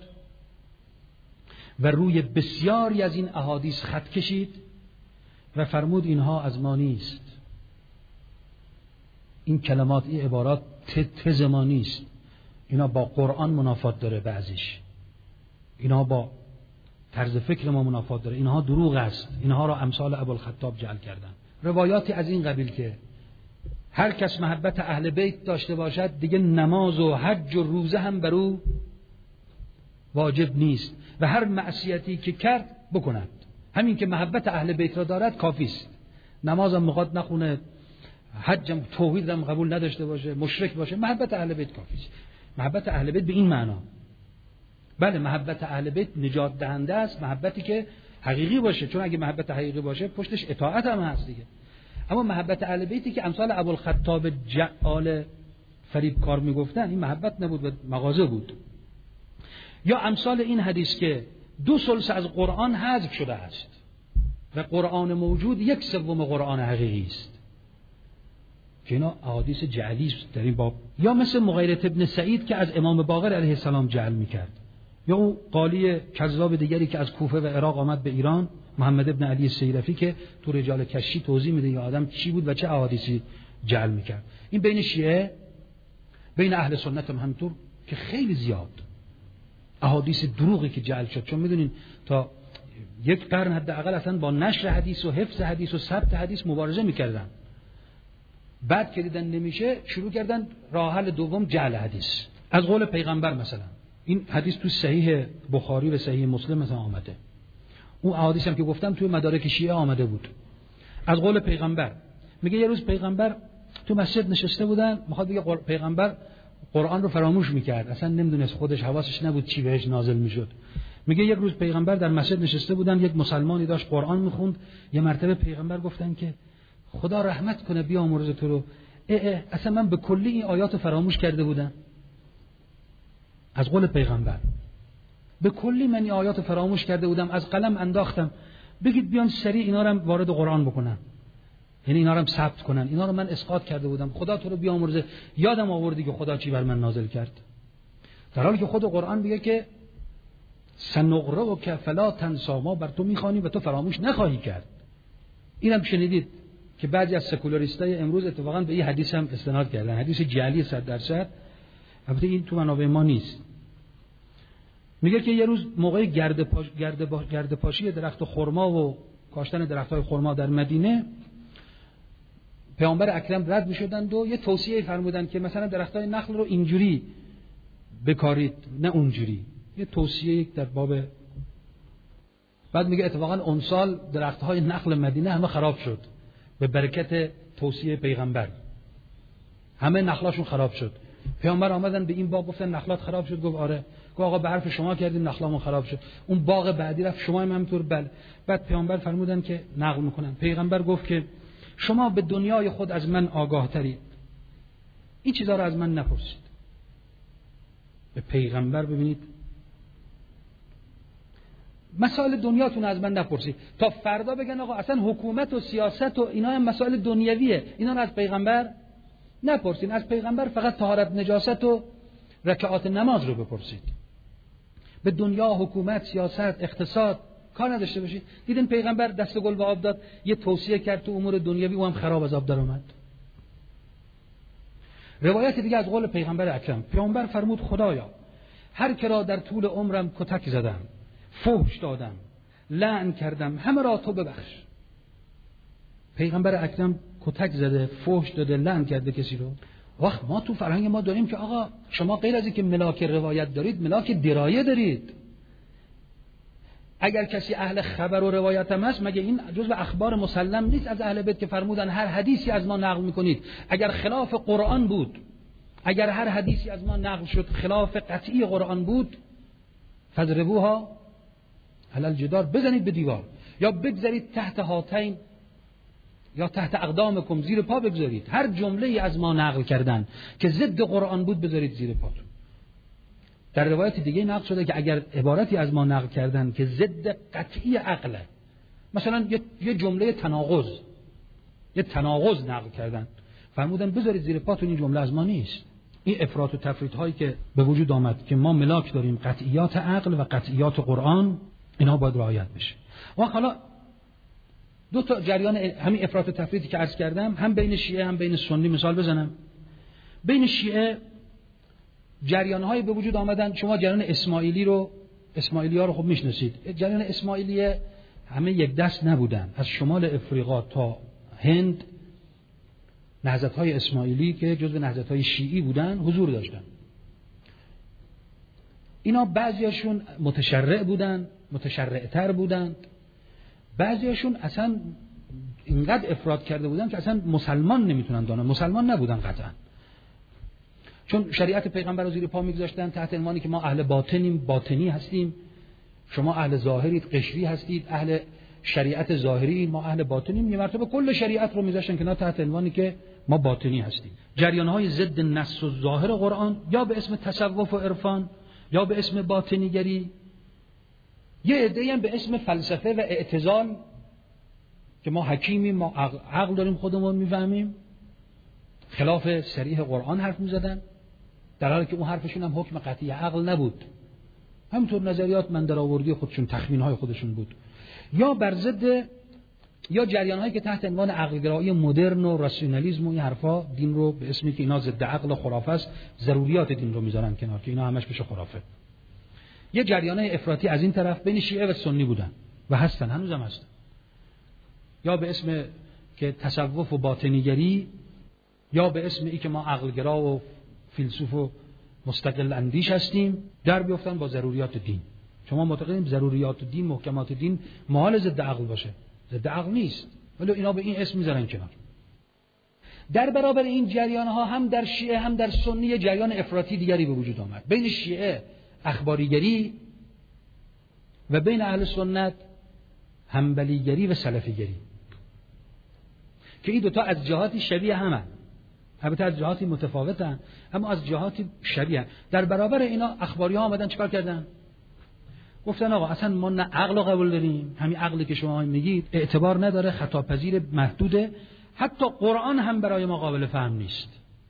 و روی بسیاری از این احادیث خط کشید و فرمود اینها از ما نیست، این کلمات، این عبارات تز ما نیست، اینا با قرآن منافات داره، بعضیش اینها با طرز فکر ما منافات داره، اینها دروغ است، اینها را امثال ابوالخطاب جعل کردن. روایاتی از این قبیل که هر کس محبت اهل بیت داشته باشد دیگه نماز و حج و روزه هم بر او واجب نیست و هر معصیتی که کرد بکند، همین که محبت اهل بیت را دارد کافی است. نماز هم میخواد نخونه، حج هم توحید هم قبول نداشته باشه، مشرک باشه، محبت اهل بیت کافی است. محبت اهل بیت به این معنا، بله محبت اهل بیت نجات دهنده است، محبتی که حقیقی باشه، چون اگه محبت حقیقی باشه پشتش اطاعت هم هست دیگه. اما محبت اهل بیتی که امثال ابوالخطاب جعال فریب کار میگفتن، این محبت نبود و مغازه بود. یا امثال این حدیث که دو ثلث از قرآن حذف شده است و قرآن موجود یک سوم قرآن حقیقی است، که اینا احادیث جعلی است در این باب. یا مثل مغیرة ابن سعید که از امام باقر علیه السلام جعل میکرد، یا اون قالی کذاب دیگری که از کوفه و عراق آمد به ایران، محمد ابن علی السیرفی، که تو رجال کشی توضیح میده این آدم چی بود و چه احادیثی جعل میکرد. این بین شیعه، بین اهل سنت هم همینطور که خیلی زیاد احادیث دروغی که جعل شد. چون میدونین تا یک قرن حداقل اصلا با نشر حدیث و حفظ حدیث و ثبت حدیث مبارزه میکردن. بعد که دیدن نمیشه شروع کردن راه حل دوم جعل حدیث از قول پیغمبر. مثلا این حدیث تو صحیح بخاری و صحیح مسلم مثلا آمده. اون احادیث هم که گفتم توی مدارک شیعه آمده بود. از قول پیغمبر میگه یه روز پیغمبر تو مسجد نشسته بودن، میخواد بگه پیغمبر قرآن رو فراموش میکرد، اصلا نمیدونست، خودش حواسش نبود چی بهش نازل میشد. میگه یک روز پیغمبر در مسجد نشسته بودن، یک مسلمانی داشت قرآن میخوند. یه مرتبه پیغمبر گفتن که خدا رحمت کنه بیامرز تو رو، اه اه اصلا من به کلی این آیات فراموش کرده بودم. از قول پیغمبر به کلی من این آیات فراموش کرده بودم، از قلم انداختم. بگید بیان سریع اینا رو وارد قرآن بکنن، یعنی اینا رو هم ثبت کنن، اینا رو من اسقاط کرده بودم، خدا تو رو بیامرزه. یادم آوردی که خدا چی بر من نازل کرد، در حالی که خود قرآن میگه که سنقرئک فلا تنسی، ما بر تو میخوانیم و تو فراموش نخواهی کرد. اینم شنیدید که بعضی از سکولاریستای امروز اتفاقا به این حدیث هم استناد کردن، حدیث جعلی صد درصد. البته این تو منابع ما نیست. میگه که یه روز موقع گرد پاش گرد با گرد پاشی درخت خرما و کاشتن درخت‌های خرما در مدینه، پیامبر اکرم رد می‌شدند و یه توصیه فرمودند که مثلا درخت‌های نخل رو اینجوری بکارید نه اونجوری، یه توصیه در باب. بعد میگه اتفاقا اون سال درخت‌های نخل مدینه همه خراب شد به برکت توصیه پیغمبر، همه نخلاشون خراب شد. پیامبر آمدن به این باغ گفتن نخلات خراب شد، گفت آره. گفت آقا به حرف شما کردیم نخلامون خراب شد. اون باغ بعدی رفت شما هم همینطور. بله. بعد پیامبر فرمودن که نقل میکنن، پیغمبر گفت که شما به دنیای خود از من آگاه ترید، این چیزا رو از من نپرسید. به پیغمبر ببینید، مسائل دنیاتون از من نپرسید تا فردا بگن آقا اصلا حکومت و سیاست و اینا هم مسائل دنیویه، اینا رو از پیغمبر نپرسید. از پیغمبر فقط طهارت نجاست و رکعات نماز رو بپرسید. به دنیا، حکومت، سیاست، اقتصاد کار نداشته باشید. دیدین پیغمبر دست گل به آب داد، یه توصیه کرد تو امور دنیوی، او هم خراب از آب در اومد. روایت دیگه از قول پیغمبر اکرم، پیغمبر فرمود خدایا هر که را در طول عمرم کتک زدم، فحش دادم، لعن کردم، همه را تو ببخش. پیغمبر اکرم کتک زده، فحش داده، لعن کرده کسی رو. وقت ما تو فرهنگ ما داریم که آقا شما غیر از اینکه ملاک روایت دارید، ملاک درایه دارید. اگر کسی اهل خبر و روایت هم هست، مگه این جزء اخبار مسلم نیست از اهل بیت که فرمودن هر حدیثی از ما نقل میکنید اگر خلاف قرآن بود، اگر هر حدیثی از ما نقل شد خلاف قطعی قرآن بود، فضربوها علی الجدار، بزنید به دیوار، یا بگذارید تحت هاتین یا تحت اقدامکم، زیر پا بگذارید. هر جمله ای از ما نقل کردن که ضد قرآن بود بذارید زیر پاتون. در روایت دیگه نقل شده که اگر عبارتی از ما نقل کردن که ضد قطعی عقله، مثلا یه, یه جمله تناقض، یه تناقض نقل کردن، فرمودن بذارید زیر پاتون، این جمله از ما نیست. این افراط و تفریط هایی که به وجود آمد که ما ملاک داریم قطعیات عقل و قطعیات قرآن، اینا باید رعایت بشه. و حالا دو تا جریان همین افراط و تفریطی که عرض کردم، هم بین شیعه هم بین سنی مثال بزنم. بین شیعه جریان‌های به وجود آمدن، شما جریان اسماعیلی رو، اسماعیلی‌ها رو خب میشناسید. جریان اسماعیلیه همه یک دست نبودن، از شمال افریقا تا هند نهضت‌های اسماعیلی که جزو نهضت‌های شیعی بودن حضور داشتن. اینا بعضیاشون متشرع بودن، متشرع‌تر بودند، بعضیاشون اصلا اینقدر افراط کرده بودن که اصلا مسلمان نمیتونن دانن، مسلمان نبودن قطعا، چون شریعت پیغمبر رو زیر پا میگذاشتن تحت عنوانی که ما اهل باطنیم، باطنی هستیم، شما اهل ظاهرید، قشری هستید، اهل شریعت ظاهری، ما اهل باطنیم. یه مرتبه کل شریعت رو میذاشتن کنار تحت عنوانی که ما باطنی هستیم. جریان‌های ضد نص و ظاهر قرآن، یا به اسم تصوف و عرفان یا به اسم باطنیگری، یه عده‌ای هم به اسم فلسفه و اعتزال که ما حکیمیم، ما عقل داریم، خودمون میفهمیم، خلاف صریح قرآن حرف میزدن، در حالی که اون حرفشون هم حکم قطعی عقل نبود، همینطور نظریات من در آوردی خودشون، تخمین‌های خودشون بود. یا بر ضد، یا جریان‌هایی که تحت عنوان عقل‌گرایی مدرن و راسیونالیسم و این حرفا دین رو به اسمی که اینا ضد عقل و خرافه است، ضروریات دین رو میذارن کنار که اینا همش بشه خرافه. یه جریانای افراطی از این طرف بین شیعه و سنی بودن و هستن، هنوزم هستن، یا به اسم که تصوف و باطنیگری، یا به اسم ای که ما عقلگرا و فیلسوف و مستقل اندیش هستیم، در بیفتن با ضروریات دین. شما معتقدین ضروریات دین، محکمات دین محال ضد عقل باشه؟ ضد عقل نیست، ولی اینا به این اسم میذارن کنار. در برابر این جریان ها هم در شیعه هم در سنی جریان افراطی دیگری به وجود آمد. بین شیعه اخباریگری و بین اهل سنت حنبلیگری و سلفیگری، که این دوتا از جهاتی شبیه همن، البته از جهاتی متفاوتن اما از جهاتی شبیه. در برابر اینا اخباری ها آمدن چیکار کردن؟ گفتن آقا اصلا ما نه عقل رو قبول داریم، همین عقلی که شما میگید اعتبار نداره، خطاپذیر، محدوده، حتی قرآن هم برای ما قابل فهم نیست،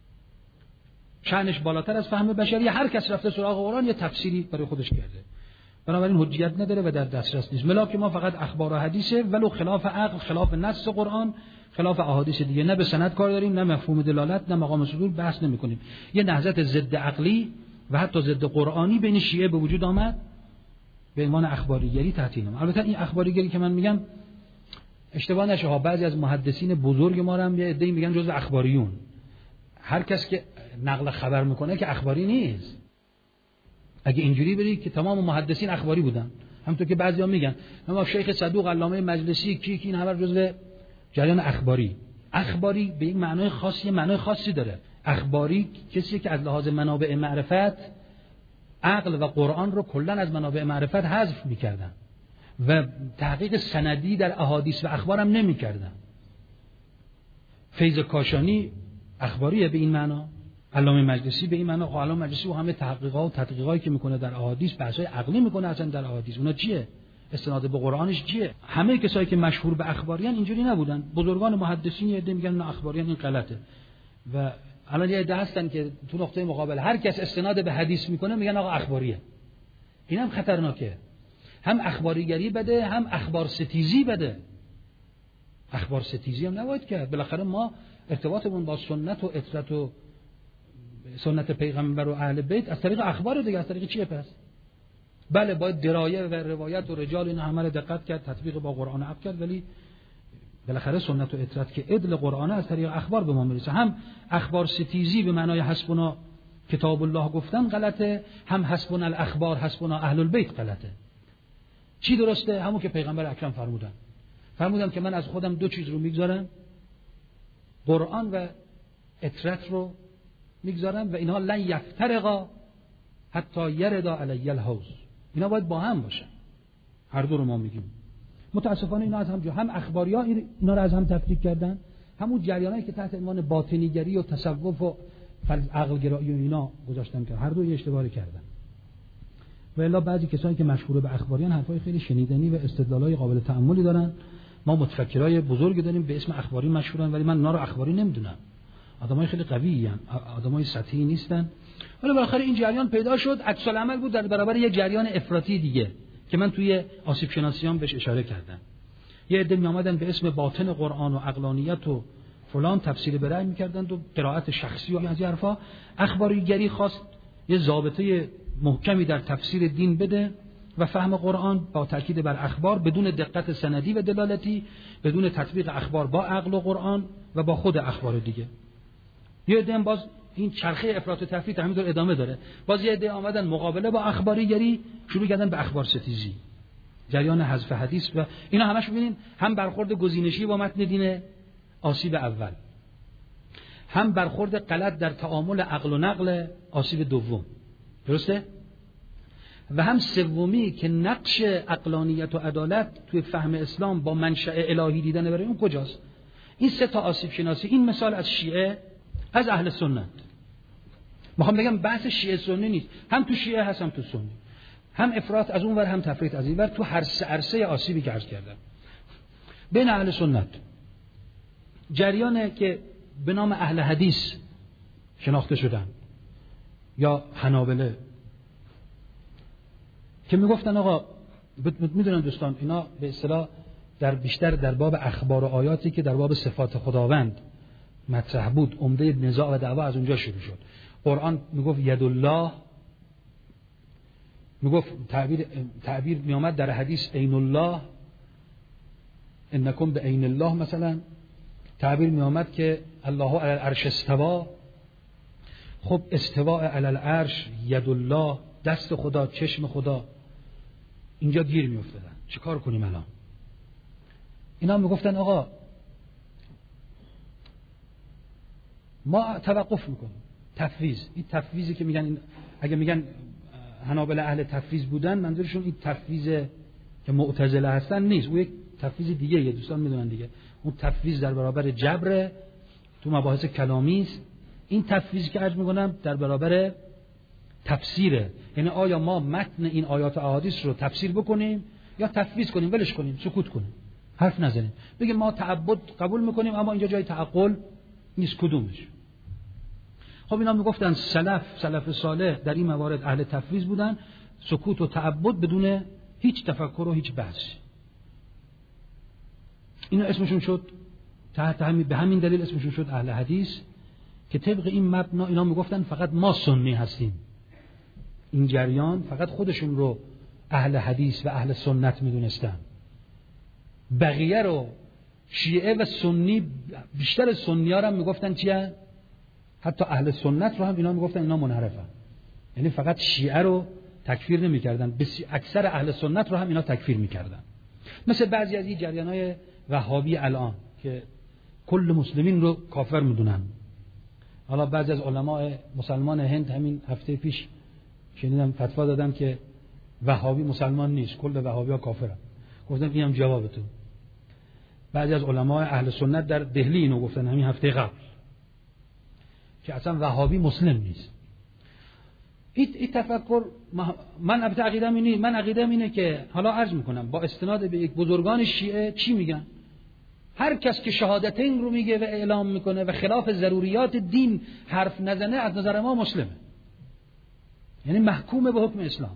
شأنش بالاتر از فهم بشری، هر کس رفته سراغ قرآن یه تفسیری برای خودش کرده، بنابراین حجیت نداره و در دسترس نیست. ملاک ما فقط اخبار و حدیثه، ولو خلاف عقل، خلاف نص قرآن، خلاف احادیث دیگه، نه به سند کار داریم، نه مفهوم دلالت، نه مقام صدور بحث نمی‌کنیم. یه نهضت ضد عقلی و حتی ضد قرآنی بین شیعه به وجود آمد به عنوان اخباریگری تحت اینم. البته این اخباریگری که من میگم اشتباه نشه ها، بعضی از محدثین بزرگ ما هم یه عده‌ای میگن جزء اخباریون. هر کس که نقل خبر میکنه که اخباری نیست. اگه اینجوری بری که تمام محدثین اخباری بودن، همونطور که بعضیا میگن اما شیخ صدوق، علامه مجلسی، کی کی این همه جزء جریان اخباری. اخباری به این معنای خاصی، معنای خاصی داره. اخباری کسی که از لحاظ منابع معرفت عقل و قرآن رو کلا از منابع معرفت حذف میکردن و تحقیق سندی در احادیث و اخبار هم نمیکردن. فیض کاشانی اخباریه به این معنا، علامه مجلسی به این معنا. خب علامه مجلسی و همه تحقیقات و تدقیقاتی که میکنه در احادیث، بحث‌های عقلی میکنه اصلا در احادیث، اونا چیه؟ استناد به قرآنش چیه؟ همه کسایی که مشهور به اخباریان اینجوری نبودن. بزرگان محدثین یه عده میگن نه اخباریان این غلطه، و الان یه عده هستن که تو نقطه مقابل هر کس استناد به حدیث میکنه میگن آقا اخباریه. این هم خطرناکه، هم اخباریگری بده، هم اخبار ستیزی بده. اخبار ستیزی هم نباید کرد. بالاخره ما ارتباطمون با سنت و اطرت و سنت پیغمبر و اهل بیت از طریق اخبار دیگه، از طریق چیه پس؟ بله باید درایه و روایت و رجال این همه دقت کرد، تطبیق با قرآن عقل کرد، ولی بالاخره سنت و اطرت که عدل قرآنه از طریق اخبار به ما میرسه. هم اخبار ستیزی به معنای حسبنا کتاب الله گفتن غلطه، هم حسبنا الاخبار حسبنا اهل البیت غلطه. چی درسته؟ همون که پیغمبر اکرم فرمودن. فرمودن که من از خودم دو چیز رو میگذارم، قرآن و اطرت رو میگذارم و اینها لن یفترقا حتی یردا علی الحوض. اینا باید با هم باشن. هر دو رو ما میگیم. متاسفانه اینا از هم جو هم اخباریا اینا رو از هم تفکیک کردن، همون جریانایی که تحت عنوان باطنیگری و تصوف و عقل گرایی و اینا گذاشتن که هر دو یه اشتباهی کردن. و الا بعضی کسانی که مشهور به اخباریان حرفای خیلی شنیدنی و استدلالای قابل تأملی دارن. ما متفکرای بزرگی داریم به اسم اخباری مشهورن، ولی من اونا رو اخباری نمیدونم. آدمای خیلی قوی ان، آدمای سطحی نیستن. ولی بالاخره این جریان پیدا شد، عکس العمل بود در برابر یه جریان افراطی دیگه که من توی آسیب شناسیام بهش اشاره کردم. یه عده می اومدن به اسم باطن قرآن و عقلانیت و فلان تفسیر به رأی می‌کردن و قرائت شخصی و از این حرفا. اخباریگری خواست یه ضابطه محکمی در تفسیر دین بده و فهم قرآن با تاکید بر اخبار بدون دقت سندی و دلالتی، بدون تطبیق اخبار با عقل و قرآن و با خود اخبار دیگه. یه عده باز این چرخه افراط و تفریط همینطور ادامه داره. باز یه عده آمدن مقابله با اخباریگری شروع کردن به اخبار ستیزی، جریان حذف حدیث و اینا همش ببینین هم برخورد گزینشی با متن دینه، آسیب اول، هم برخورد غلط در تعامل عقل و نقل، آسیب دوم. درسته؟ و هم سومی که نقش عقلانیت و عدالت توی فهم اسلام با منشأ الهی دیدن برای اون کجاست؟ این سه تا آسیب شناسی، این مثال از شیعه، از اهل سنت. میخوام بگم بحث شیعه سنی نیست، هم تو شیعه هست هم تو سنی، هم افراط از اون ور هم تفریط از این ور، تو هر سه عرصه آسیبی که عرض کردم. بین اهل سنت جریانه که به نام اهل حدیث شناخته شدن یا حنابله که میگفتن آقا میدونن دوستان اینا به اصطلاح در بیشتر در باب اخبار و آیاتی که در باب صفات خداوند مطرح بود، عمده نزاع و دعوا از اونجا شروع شد. قرآن میگفت ید الله میگفت تعبیر تعبیر میامد در حدیث عین الله انکم به عین الله، مثلا تعبیر میامد که الله علی العرش استوا. خب استواء علی العرش، ید الله، دست خدا، چشم خدا، اینجا گیر میافتادن. چیکار کنیم الان؟ اینا میگفتن آقا ما توقف میکنیم، تفویض. این تفویضی که میگن، اگه میگن حنابلة اهل تفویض بودن، منظورشون این تفویض که معتزله هستن نیست، اون یک تفویض دیگه، یه دوستان میدونن دیگه. اون تفویض در برابر جبر تو مباحث کلامی است. این تفویضی که عرض میکنم در برابر تفسیره، یعنی آیا ما متن این آیات و احادیث رو تفسیر بکنیم یا تفویض کنیم، ولش کنیم، سکوت کنیم، حرف نزنیم، بگیم ما تعبد قبول میکنیم اما اینجا جای تعقل نیست، کدومش؟ خب اینا میگفتن سلف سلف صالح در این موارد اهل تفویض بودن، سکوت و تعبد بدون هیچ تفکر و هیچ بحث. اینا اسمشون شد تحت همین، به همین دلیل اسمشون شد اهل حدیث، که طبق این مبنا اینا میگفتن فقط ما سنی هستیم. این جریان فقط خودشون رو اهل حدیث و اهل سنت میدونستن، بقیه رو شیعه و سنی، بیشتر سنی ها هم میگفتن چیه؟ حتی اهل سنت رو هم اینا میگفتن اینا منحرفن. یعنی فقط شیعه رو تکفیر نمیکردن، اکثر اهل سنت رو هم اینا تکفیر میکردن. مثل بعضی از این جریان‌های وهابی الان که کل مسلمین رو کافر میدونن. حالا بعضی از علماء مسلمان هند همین هفته پیش شنیدم فتوا دادن که وهابی مسلمان نیست، کل وهابی ها کافرن. گفتم اینم جوابتون. بعضی از علماء اهل سنت در دهلی اینو گفتن همین هفته قبل که اصلا وهابی مسلم نیست. این ای تفکر، من البته عقیده‌ام اینه، من عقیده‌ام اینه که حالا عرض میکنم با استناد به یک بزرگان شیعه چی میگن؟ هر کس که شهادتین رو میگه و اعلام میکنه و خلاف ضروریات دین حرف نزنه از نظر ما مسلمه، یعنی محکوم به حکم اسلام.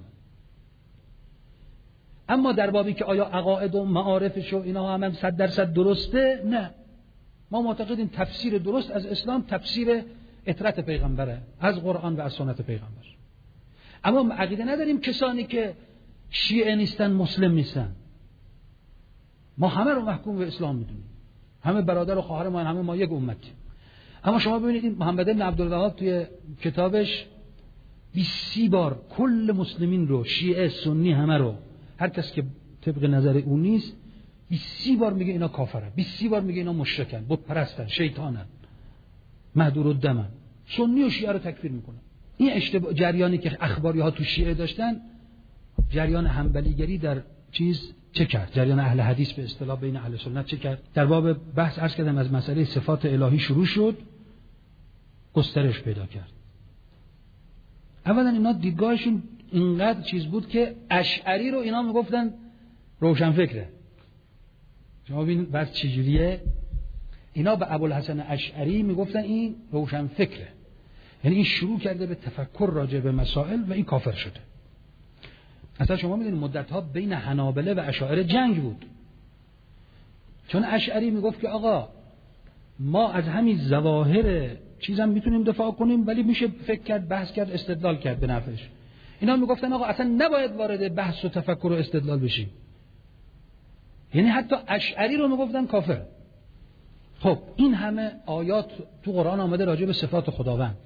اما در بابی که آیا عقاید و معارفش و اینا هم صد درصد درسته، نه، ما معتقدیم تفسیر درست از اسلام تفسیر اطرت پیغمبره، از قرآن و از سنت پیغمبر. اما عقیده نداریم کسانی که شیعه نیستن مسلم نیستن. ما همه رو محکوم به اسلام میدونیم، همه برادر و خواهر ما، همه ما یک امتی. اما شما ببینید محمد بن عبدالوهاب توی کتابش بیست بار کل مسلمین رو، شیعه سنی همه رو، هر کس که طبق نظر اون نیست، بیست بار میگه اینا کافرن، بیست بار میگه اینا مشرکن، بت پرستن، شیطانن، مهدور الدمن. سنی و شیعه رو تکفیر میکنن. این اشتباه جریانی که اخباری ها تو شیعه داشتن، جریان حنبلیگری در چیز چه کرد؟ جریان اهل حدیث به اصطلاح بین اهل سنت چه کرد؟ در باب بحث عرض کردم از مسئله صفات الهی شروع شد، گسترش پیدا کرد. اولا اینا دیدگاهشون اینقدر چیز بود که اشعری رو اینا میگفتن روشن فکره. شما ببینید بس چجوریه؟ اینا به ابوالحسن اشعری میگفتن این روشن فکره، یعنی این شروع کرده به تفکر راجع به مسائل و این کافر شده. اصلا شما میدونید مدت‌ها بین حنابلة و اشاعره جنگ بود، چون اشعری میگفت که آقا ما از همین ظواهر چیزام میتونیم دفاع کنیم، ولی میشه فکر کرد، بحث کرد، استدلال کرد به نفعش. اینا میگفتن آقا اصلا نباید وارد بحث و تفکر و استدلال بشیم، یعنی حتی اشعری رو میگفتن کافر. خب این همه آیات تو قرآن آمده راجع به صفات خداوند،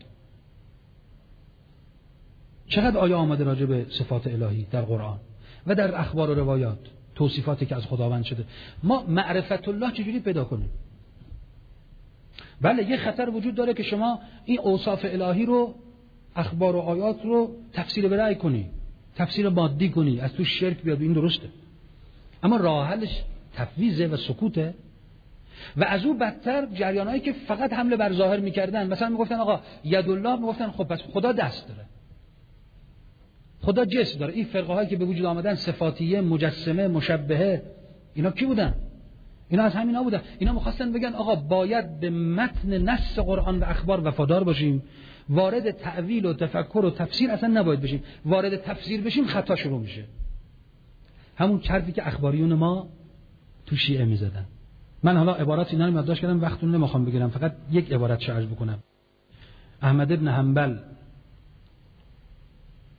چقدر آیه آمده راجع به صفات الهی در قرآن و در اخبار و روایات، توصیفاتی که از خداوند شده. ما معرفت الله چجوری پیدا کنیم؟ بله یه خطر وجود داره که شما این اوصاف الهی رو، اخبار و آیات رو تفسیر به رأی کنی، تفسیر مادی کنی، از تو شرک بیاد، این درسته. اما راه حلش تفویض و سکوته. و از اون بدتر جریانایی که فقط حمله بر ظاهر میکردن، مثلا میگفتن آقا ید الله، میگفتن خب پس خدا دست داره، خدا جسم داره. این فرقه هایی که به وجود آمدن، صفاتیه، مجسمه، مشبهه، اینا کی بودن؟ اینا از همینا بودن. اینا می‌خواستن بگن آقا باید به متن نص قرآن و اخبار وفادار باشیم، وارد تأویل و تفکر و تفسیر اصلا نباید بشیم. وارد تفسیر بشیم خطا شروع میشه. همون حرفی که اخباریون ما تو شیعه میزدن. من حالا عبارات اینا رو یادداشت کردم، وقتون نمیخوام بگیرم، فقط یک عبارت شارژ بکنم. احمد ابن حنبل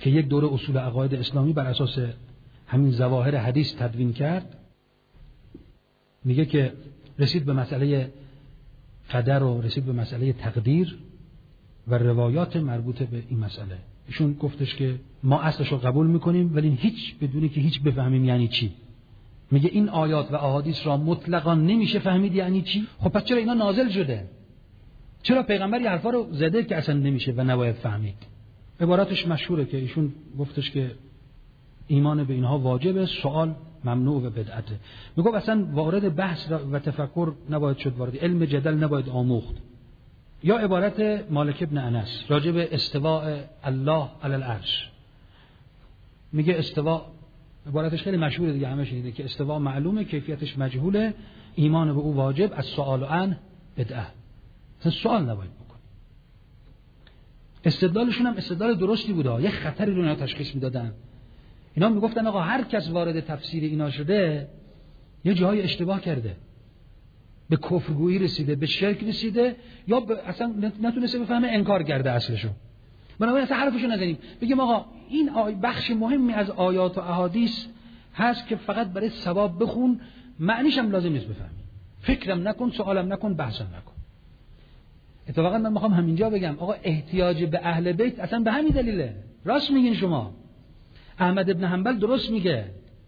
که یک دوره اصول عقاید اسلامی بر اساس همین ظواهر حدیث تدوین کرد، میگه که رسید به مسئله قدر و رسید به مسئله تقدیر و روایات مربوط به این مسئله. ایشون گفتش که ما اصلش رو قبول میکنیم ولی هیچ بدونی که هیچ بفهمیم یعنی چی. میگه این آیات و احادیث را مطلقاً نمیشه فهمید یعنی چی. خب پس چرا اینا نازل شده؟ چرا پیغمبر این حرفا رو زده که اصلا نمیشه و نباید فهمید؟ عبارتش مشهوره که ایشون گفتش که ایمان به اینها واجبه، سوال ممنوع و بدعته. میگه اصلا وارد بحث و تفکر نباید شد، وارد علم جدل نباید آموخت. یا عبارت مالک ابن انس راجع به استواء الله علی العرش، میگه استوا، عبارتش خیلی مشهوره دیگه، همه شنیده که استوا معلومه، کیفیتش مجهوله، ایمان به او واجب، از سوال عن بدعه. اصلا سوال نباید بکن. استدلالشون هم استدلال درستی بوده، یه خطری رو اینا تشخیص میدادن. اینا میگفتن آقا هر کس وارد تفسیر اینا شده یه جای اشتباه کرده، به کفرگویی رسیده، به شرک رسیده، یا اصلا نتونسته بفهمه، انکار کرده اصلشو. بنابراین اصلا حرفشو نزنیم، بگیم آقا این بخش مهمی از آیات و احادیث هست که فقط برای ثواب بخون، معنیش هم لازم نیست بفهمی، فکرم نکن، سوالم نکن، بحثم نکن. اتفاقا من میخوام همینجا بگم آقا احتیاج به اهل بیت اصلا به همین دلیله. راست میگین شما. احمد ابن حنبل درست میگه،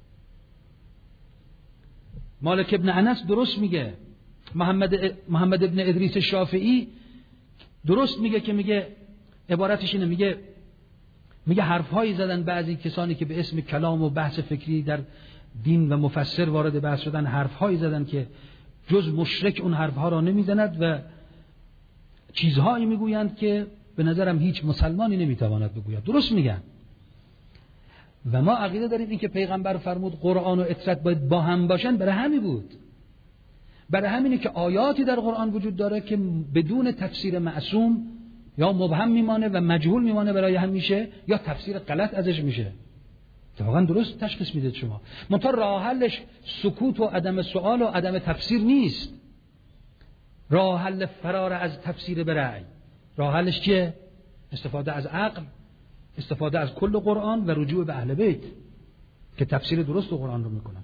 مالک ابن انس درست میگه، محمد محمد ابن ادریس شافعی درست میگه که میگه عبارتش اینه، میگه میگه حرفهایی زدن بعضی کسانی که به اسم کلام و بحث فکری در دین و مفسر وارد بحث شدن، حرفهایی زدن که جز مشرک اون حرفها را نمیزند و چیزهایی میگویند که به نظرم هیچ مسلمانی نمیتواند بگوید. درست میگن. و ما عقیده داریم این که پیغمبر فرمود قرآن و اطرت باید با هم باشن، برای همین بود. برای همینه که آیاتی در قرآن وجود داره که بدون تفسیر معصوم یا مبهم میمانه و مجهول میمانه برای همیشه، یا تفسیر غلط ازش میشه. واقعا درست تشخیص میدید شما. منتها راه حلش سکوت و عدم سوال و عدم تفسیر نیست. راه حل فرار از تفسیر به رأی. راه حلش چیه؟ استفاده از عقل، استفاده از کل قرآن و رجوع به اهل بیت که تفسیر درست قرآن رو میکنن.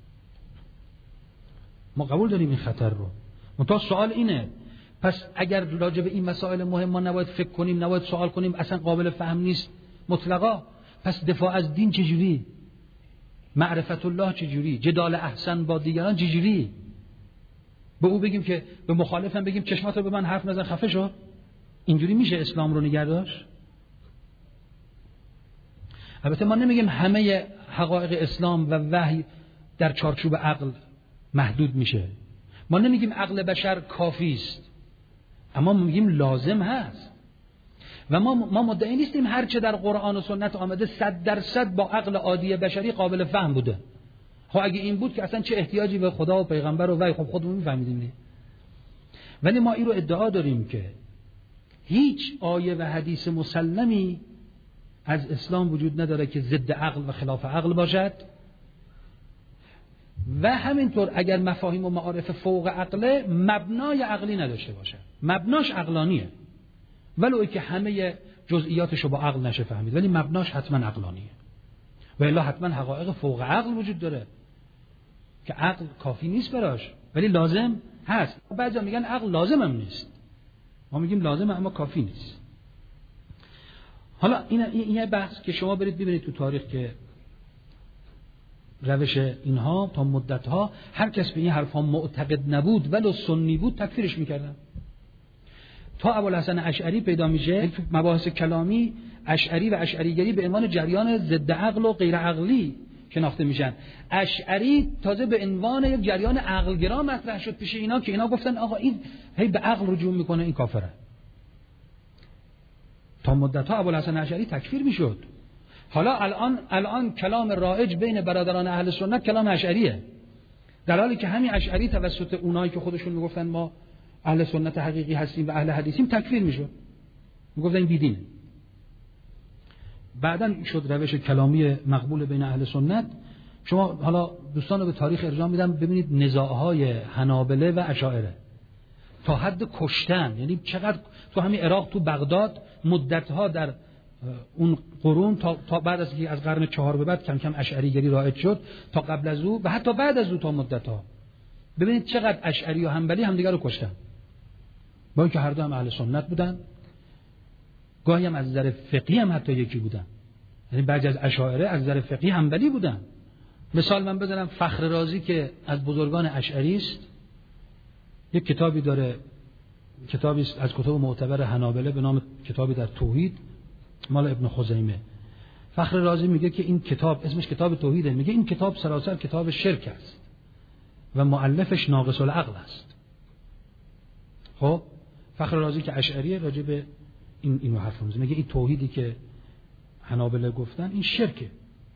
ما قبول داریم این خطر رو. منتها سوال اینه، پس اگر راجع به این مسائل مهم ما نباید فکر کنیم، نباید سوال کنیم، اصلا قابل فهم نیست مطلقا، پس دفاع از دین چجوری؟ معرفت الله چجوری؟ جدال احسن با دیگران چجوری؟ به او بگیم که به مخالفم بگیم چشمات رو به من حرف نزن، خفه شو؟ اینجوری میشه اسلام رو نگه داشت؟ البته ما نمیگیم همه حقایق اسلام و وحی در چارچوب عقل محدود میشه. ما نمیگیم عقل بشر کافی است، اما میگیم لازم هست. و ما ما مدعی نیستیم هر چه در قرآن و سنت آمده صد درصد با عقل عادی بشری قابل فهم بوده. خب اگه این بود که اصلا چه احتیاجی به خدا و پیغمبر و وحی، خب خودمون میفهمیدیم دیگه. ولی ما این رو ادعا داریم که هیچ آیه و حدیث مسلمی از اسلام وجود نداره که ضد عقل و خلاف عقل باشد، و همینطور اگر مفاهیم و معارف فوق عقله مبنای عقلی نداشته باشه، مبناش عقلانیه، ولو که همه جزئیاتش رو با عقل نشه فهمید، ولی مبناش حتما عقلانیه. و الا حتما حقایق فوق عقل وجود داره که عقل کافی نیست براش ولی لازم هست. بعضیا میگن عقل لازم هم نیست، ما میگیم لازمه اما کافی نیست. حالا این این بحث که شما برید ببینید تو تاریخ که روش اینها تا مدتها هر کس به این حرفا معتقد نبود ولو سنی بود تکفیرش میکردن. تا ابوالحسن اشعری پیدا میشه مباحث کلامی، اشعری و اشعریگری به عنوان جریان ضد عقل و غیر عقلی شناخته میشن. اشعری تازه به عنوان یک جریان عقلگرا مطرح شد پیش اینا که اینا گفتن آقا این هی به عقل رجوع میکنه، این کافره. تا مدتها ابوالحسن اشعری تکفیر میشد. حالا الان الان کلام رایج بین برادران اهل سنت کلام اشعریه، در حالی که همین اشعری توسط اونایی که خودشون میگفتن ما اهل سنت حقیقی هستیم و اهل حدیثیم تکفیر میشد، میگفتن این بیدینه. بعدن شد روش کلامی مقبول بین اهل سنت. شما حالا دوستان رو به تاریخ ارجاع میدم ببینید نزاعهای حنابله و اشاعره تا حد کشتن، یعنی چقدر تو همین عراق تو بغداد مدتها در اون قرون تا, تا بعد از از قرن چهار به بعد کم کم اشعریگری رایج شد، تا قبل از او و حتی بعد از او تا مدت‌ها. ببینید چقدر اشعری و حنبلی همدیگر رو کشتن، با اینکه هر دو هم اهل سنت بودن، گاهی هم از نظر فقهی هم حتی یکی بودن. یعنی بعضی از اشاعره از نظر فقهی حنبلی بودن. مثال من بزنم، فخر رازی که از بزرگان اشعری است، یک کتابی داره، کتابی از کتب معتبر حنابلة به نام کتابی در توحید مال ابن خزیمه. فخر رازی میگه که این کتاب اسمش کتاب توحیده، میگه این کتاب سراسر کتاب شرک است و مؤلفش ناقص العقل است. خب فخر رازی که اشعریه راجع به این اینو حرف میزنه، میگه این توحیدی که حنابلة گفتن این شرکه.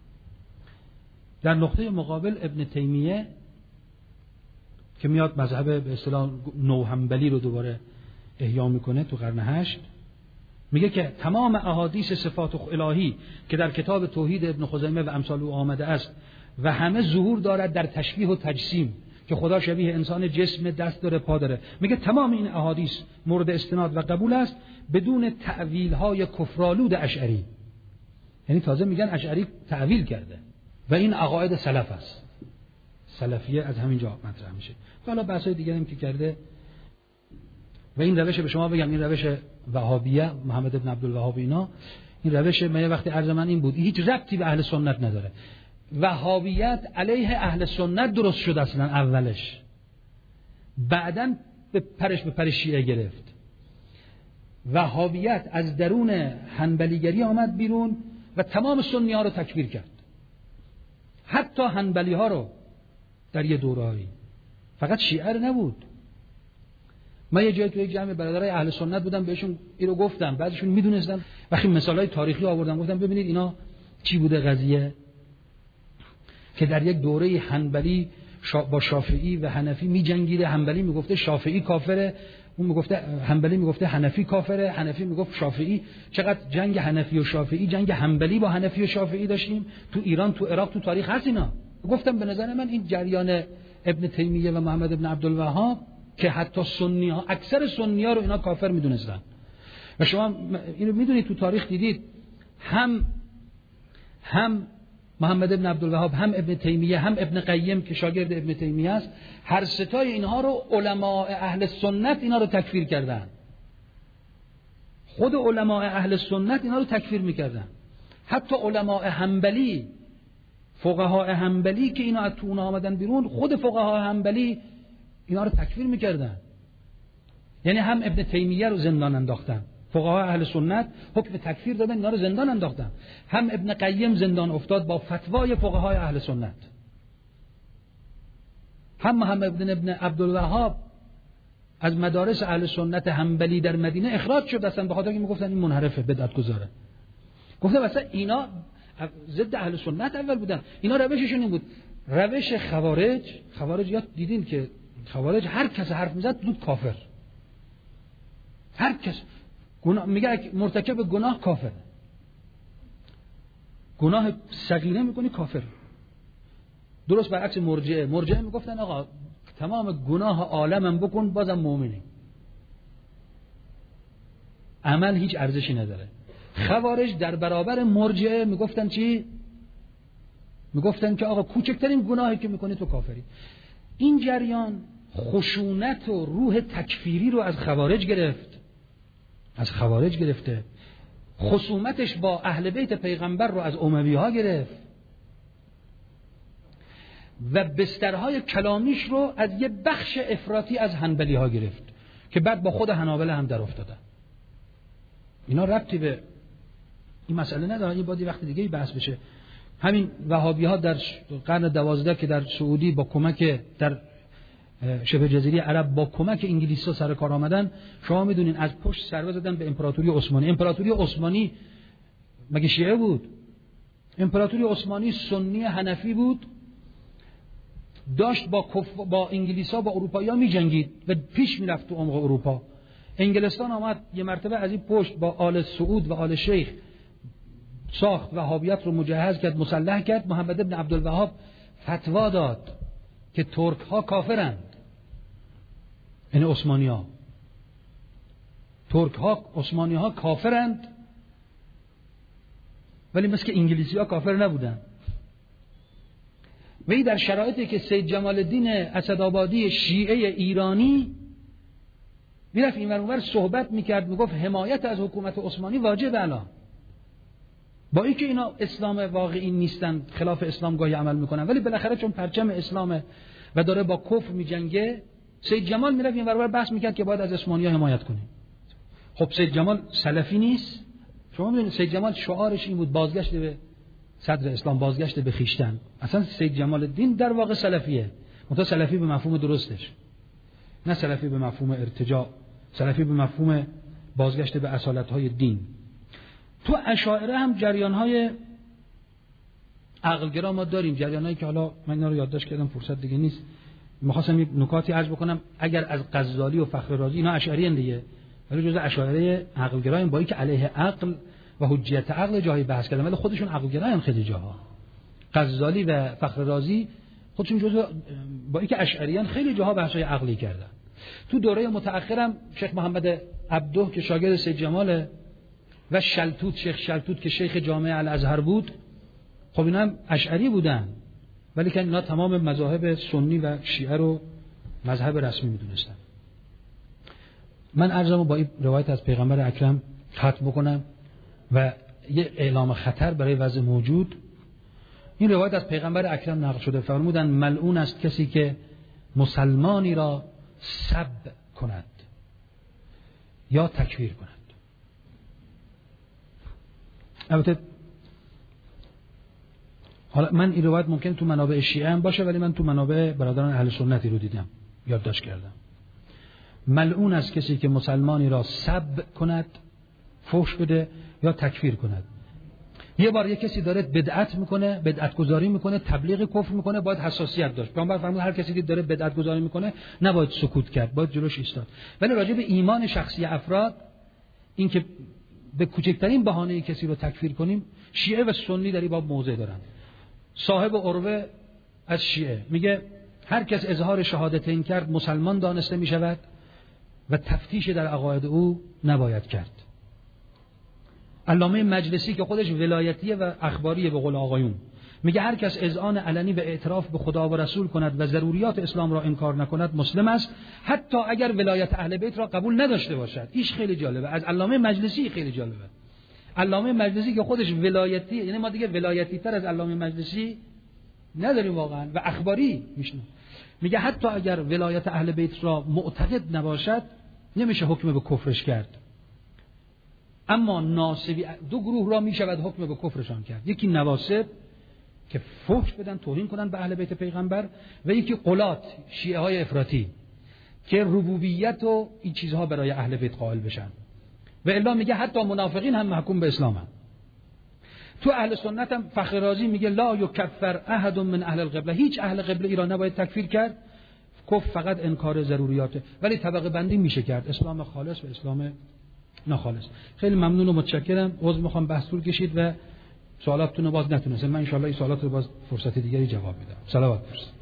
در نقطه مقابل ابن تیمیه که میاد مذهب به اصطلاح نوحنبلی رو دوباره احیا میکنه تو قرن هشت، میگه که تمام احادیث صفات الهی که در کتاب توحید ابن خزیمه و امثال او آمده است و همه ظهور دارد در تشبیه و تجسیم که خدا شبیه انسان، جسم، دست داره، پا داره، میگه تمام این احادیث مورد استناد و قبول است بدون تأویل های کفرآلود اشعری. یعنی تازه میگن اشعری تأویل کرده و این عقاید سلف است. سلفیه از همینجا مطرح میشه. حالا بحث‌های دیگه هم که کرده و این روش به شما بگم، این روش وهابیه، محمد ابن عبدالوهاب اینا، این روش من وقتی عرض من این بود، هیچ ربطی به اهل سنت نداره. وهابیت علیه اهل سنت درست شد اصلا اولش، بعدن به پرش به پرش شیعه گرفت. وهابیت از درون حنبلیگری آمد بیرون و تمام سنی ها رو تکفیر کرد، حتی حنبلی ها رو در یه دوره‌ای، فقط شیعه نبود. من یه جایی توی یک جمع برادرای اهل سنت بودم، بهشون اینو گفتم، بعضیشون میدونستن، وقتی مثالای تاریخی آوردم گفتم ببینید اینا چی بوده قضیه، که در یک دوره حنبلی با شافعی و حنفی میجنگیده، حنبلی میگفته شافعی کافره، اون میگفته حنبلی میگفته حنفی کافره، حنفی میگفت شافعی. چقدر جنگ حنفی و شافعی، جنگ حنبلی با حنفی و شافعی داشتیم تو ایران، تو عراق، تو تاریخ هست اینا. گفتم به نظر من این جریان ابن تیمیه و محمد ابن عبدالوهاب که حتی سنی ها، اکثر سنی ها رو اینا کافر میدونستن و شما اینو میدونید تو تاریخ دیدید، هم هم محمد ابن عبدالوهاب، هم ابن تیمیه، هم ابن قیم که شاگرد ابن تیمیه است، هر ستای اینها رو علماء اهل سنت اینا رو تکفیر کردن. خود علماء اهل سنت اینا رو تکفیر میکردن. حتی علماء حنبلی، فقهای حنبلی که اینا از تو اونها آمدن بیرون، خود فقهای حنبلی اینا رو تکفیر میکردن. یعنی هم ابن تیمیه رو زندان انداختن، فقهای اهل سنت حکم تکفیر دادن، اینا رو زندان انداختن. هم ابن قیم زندان افتاد با فتوای فقهای اهل سنت. هم محمد ابن ابن عبدالوهاب از مدارس اهل سنت حنبلی در مدینه اخراج شد اصلا به خاطر اینکه میگفتن این منحرفه، بدعت گذاره. گفتم مثلا اینا ضد اهل سنت اول بودن، اینا روششون این بود. روش خوارج، خوارج یاد دیدین که خوارج هر کس حرف میزد دود کافر، هر کس گناه میگه مرتکب گناه کافر، گناه صغیره میکنی کافر. درست برعکس مرجئه، مرجئه میگفتن آقا تمام گناه عالمم بکن بازم مؤمنی، عمل هیچ ارزشی نداره. خوارج در برابر مرجئه میگفتن چی؟ میگفتن که آقا کوچکترین گناهی که میکنی تو کافری. این جریان خشونت و روح تکفیری رو از خوارج گرفت، از خوارج گرفته. خصومتش با اهل بیت پیغمبر رو از اموی ها گرفت و بسترهای کلامیش رو از یه بخش افراطی از حنبلی ها گرفت که بعد با خود حنابلة هم در افتادن. اینا ربطی به این مسئله نداره، این بادی وقت دیگه بحث بشه. همین وهابی ها در قرن دوازده که در سعودی با کمک در شبه جزیره عرب با کمک انگلیس ها سر کار آمدن، شما میدونین از پشت ضربه زدن به امپراتوری عثمانی. امپراتوری عثمانی مگه شیعه بود؟ امپراتوری عثمانی سنی حنفی بود، داشت با کف... با انگلیس ها با اروپایی ها می جنگید و پیش می رفت تو عمق اروپا. انگلستان آمد یه مرتبه از این پشت با آل سعود و آل شیخ ساخت، وهابیت رو مجهز کرد، مسلح کرد. محمد ابن عبدالوهاب فتوا داد که ترک ها کافرند، یعنی عثمانی ها، ترک ها عثمانی ها کافرند ولی مثل که انگلیسی‌ها کافر نبودن. وی در شرایطی که سید جمال الدین اسدآبادی شیعه ایرانی میرفت این ور اونور صحبت میکرد، میگفت حمایت از حکومت عثمانی واجب الان، با اینکه اینا اسلام واقعی نیستن، خلاف اسلام گاهی عمل میکنن، ولی بالاخره چون پرچم اسلامه و داره با کفر میجنگه، سید جمال میرفت این ور اونور بحث میکرد که باید از عثمانی‌ها حمایت کنیم. خب سید جمال سلفی نیست؟ شما میدونید سید جمال شعارش این بود بازگشت به صدر اسلام، بازگشت به خیشتن. اصلا سید جمال الدین در واقع سلفیه، منتها سلفی به مفهوم درستش، نه سلفی به مفهوم ارتجاع، سلفی به مفهوم بازگشت به اصالت‌های دین. تو اشاعره هم جریان‌های عقلگرا ما داریم، جریانایی که حالا من اینا رو یادداشت کردم فرصت دیگه نیست، می‌خواستم یک نکاتی عرض بکنم. اگر از غزالی و فخر رازی اینا اشعری ان دیگه، ولی جزء اشاعره عقلگرا با اینکه علیه عقل و حجیت عقل جایی بحث کردن، ولی خودشون عقلگرایان خیلی جاها. غزالی و فخر رازی خودشون جزء با اینکه اشعریان خیلی جاها بحث‌های عقلی کردن. تو دوره متأخرم شیخ محمد عبده که شاگرد سید جماله و شلتوت، شیخ شلتوت که شیخ جامع الازهر بود، خب اینا هم اشعری بودن، ولی که اینا تمام مذاهب سنی و شیعه رو مذهب رسمی میدونستن. من عرضمو با این روایت از پیغمبر اکرم ختم بکنم و یه اعلام خطر برای وضع موجود. این روایت از پیغمبر اکرم نقل شده، فرمودن ملعون است کسی که مسلمانی را سب کند یا تکفیر کند. البته حالا من این روایت ممکن تو منابع شیعه هم باشه، ولی من تو منابع برادران اهل سنتی رو دیدم، یادداشت کردم. ملعون است کسی که مسلمانی را سب کند، فحش بده یا تکفیر کند. یه بار یه کسی داره بدعت میکنه، بدعت گذاری میکنه، تبلیغ کفر میکنه، باید حساسیت داشت. پیامبر فرمود هر کسی که داره بدعت گذاری میکنه نباید سکوت کرد، باید جلوش ایستاد. ولی راجع به ایمان شخصی افراد، این که به کوچکترین بهانه کسی رو تکفیر کنیم، شیعه و سنی در این باب موضع دارن. صاحب عروه از شیعه میگه هر کس اظهار شهادتین کرد مسلمان دانسته میشود و تفتیش در عقاید او نباید کرد. علامه مجلسی که خودش ولایتیه و اخباریه به قول آقایون، میگه هر کس اذعان علنی و اعتراف به خدا و رسول کند و ضروریات اسلام را انکار نکند مسلم است، حتی اگر ولایت اهل بیت را قبول نداشته باشد. ایش خیلی جالبه، از علامه مجلسی خیلی جالبه. علامه مجلسی که خودش ولایتیه، یعنی ما دیگه ولایتی تر از علامه مجلسی نداریم واقعا، و اخباری میشنه. میگه حتی اگر ولایت اهل بیت را معتقد نباشد نمیشه حکم به کفرش کرد، اما ناسبی دو گروه را میشود حکم به کفرشان کرد. یکی نواسب که فحش بدن، توهین کنن به اهل بیت پیغمبر، و یکی قلات، شیعه های افراطی که ربوبیت و این چیزها برای اهل بیت قائل بشن. و الا میگه حتی منافقین هم محکوم به اسلام هم. تو اهل سنت هم فخر رازی میگه لا یکفر احد من اهل القبله، هیچ اهل قبله ایران نباید تکفیر کرد، کفر فقط انکار ضروریاته، ولی طبقه بندی میشه کرد، اسلام خالص و اسلام ناخالص. خیلی ممنون و متشکرم. عذر میخوام بحث طول کشید و سوالاتتون رو باز نتونستم. من ان شاء الله این سوالات رو باز فرصت دیگری جواب میدم. صلوات برسید.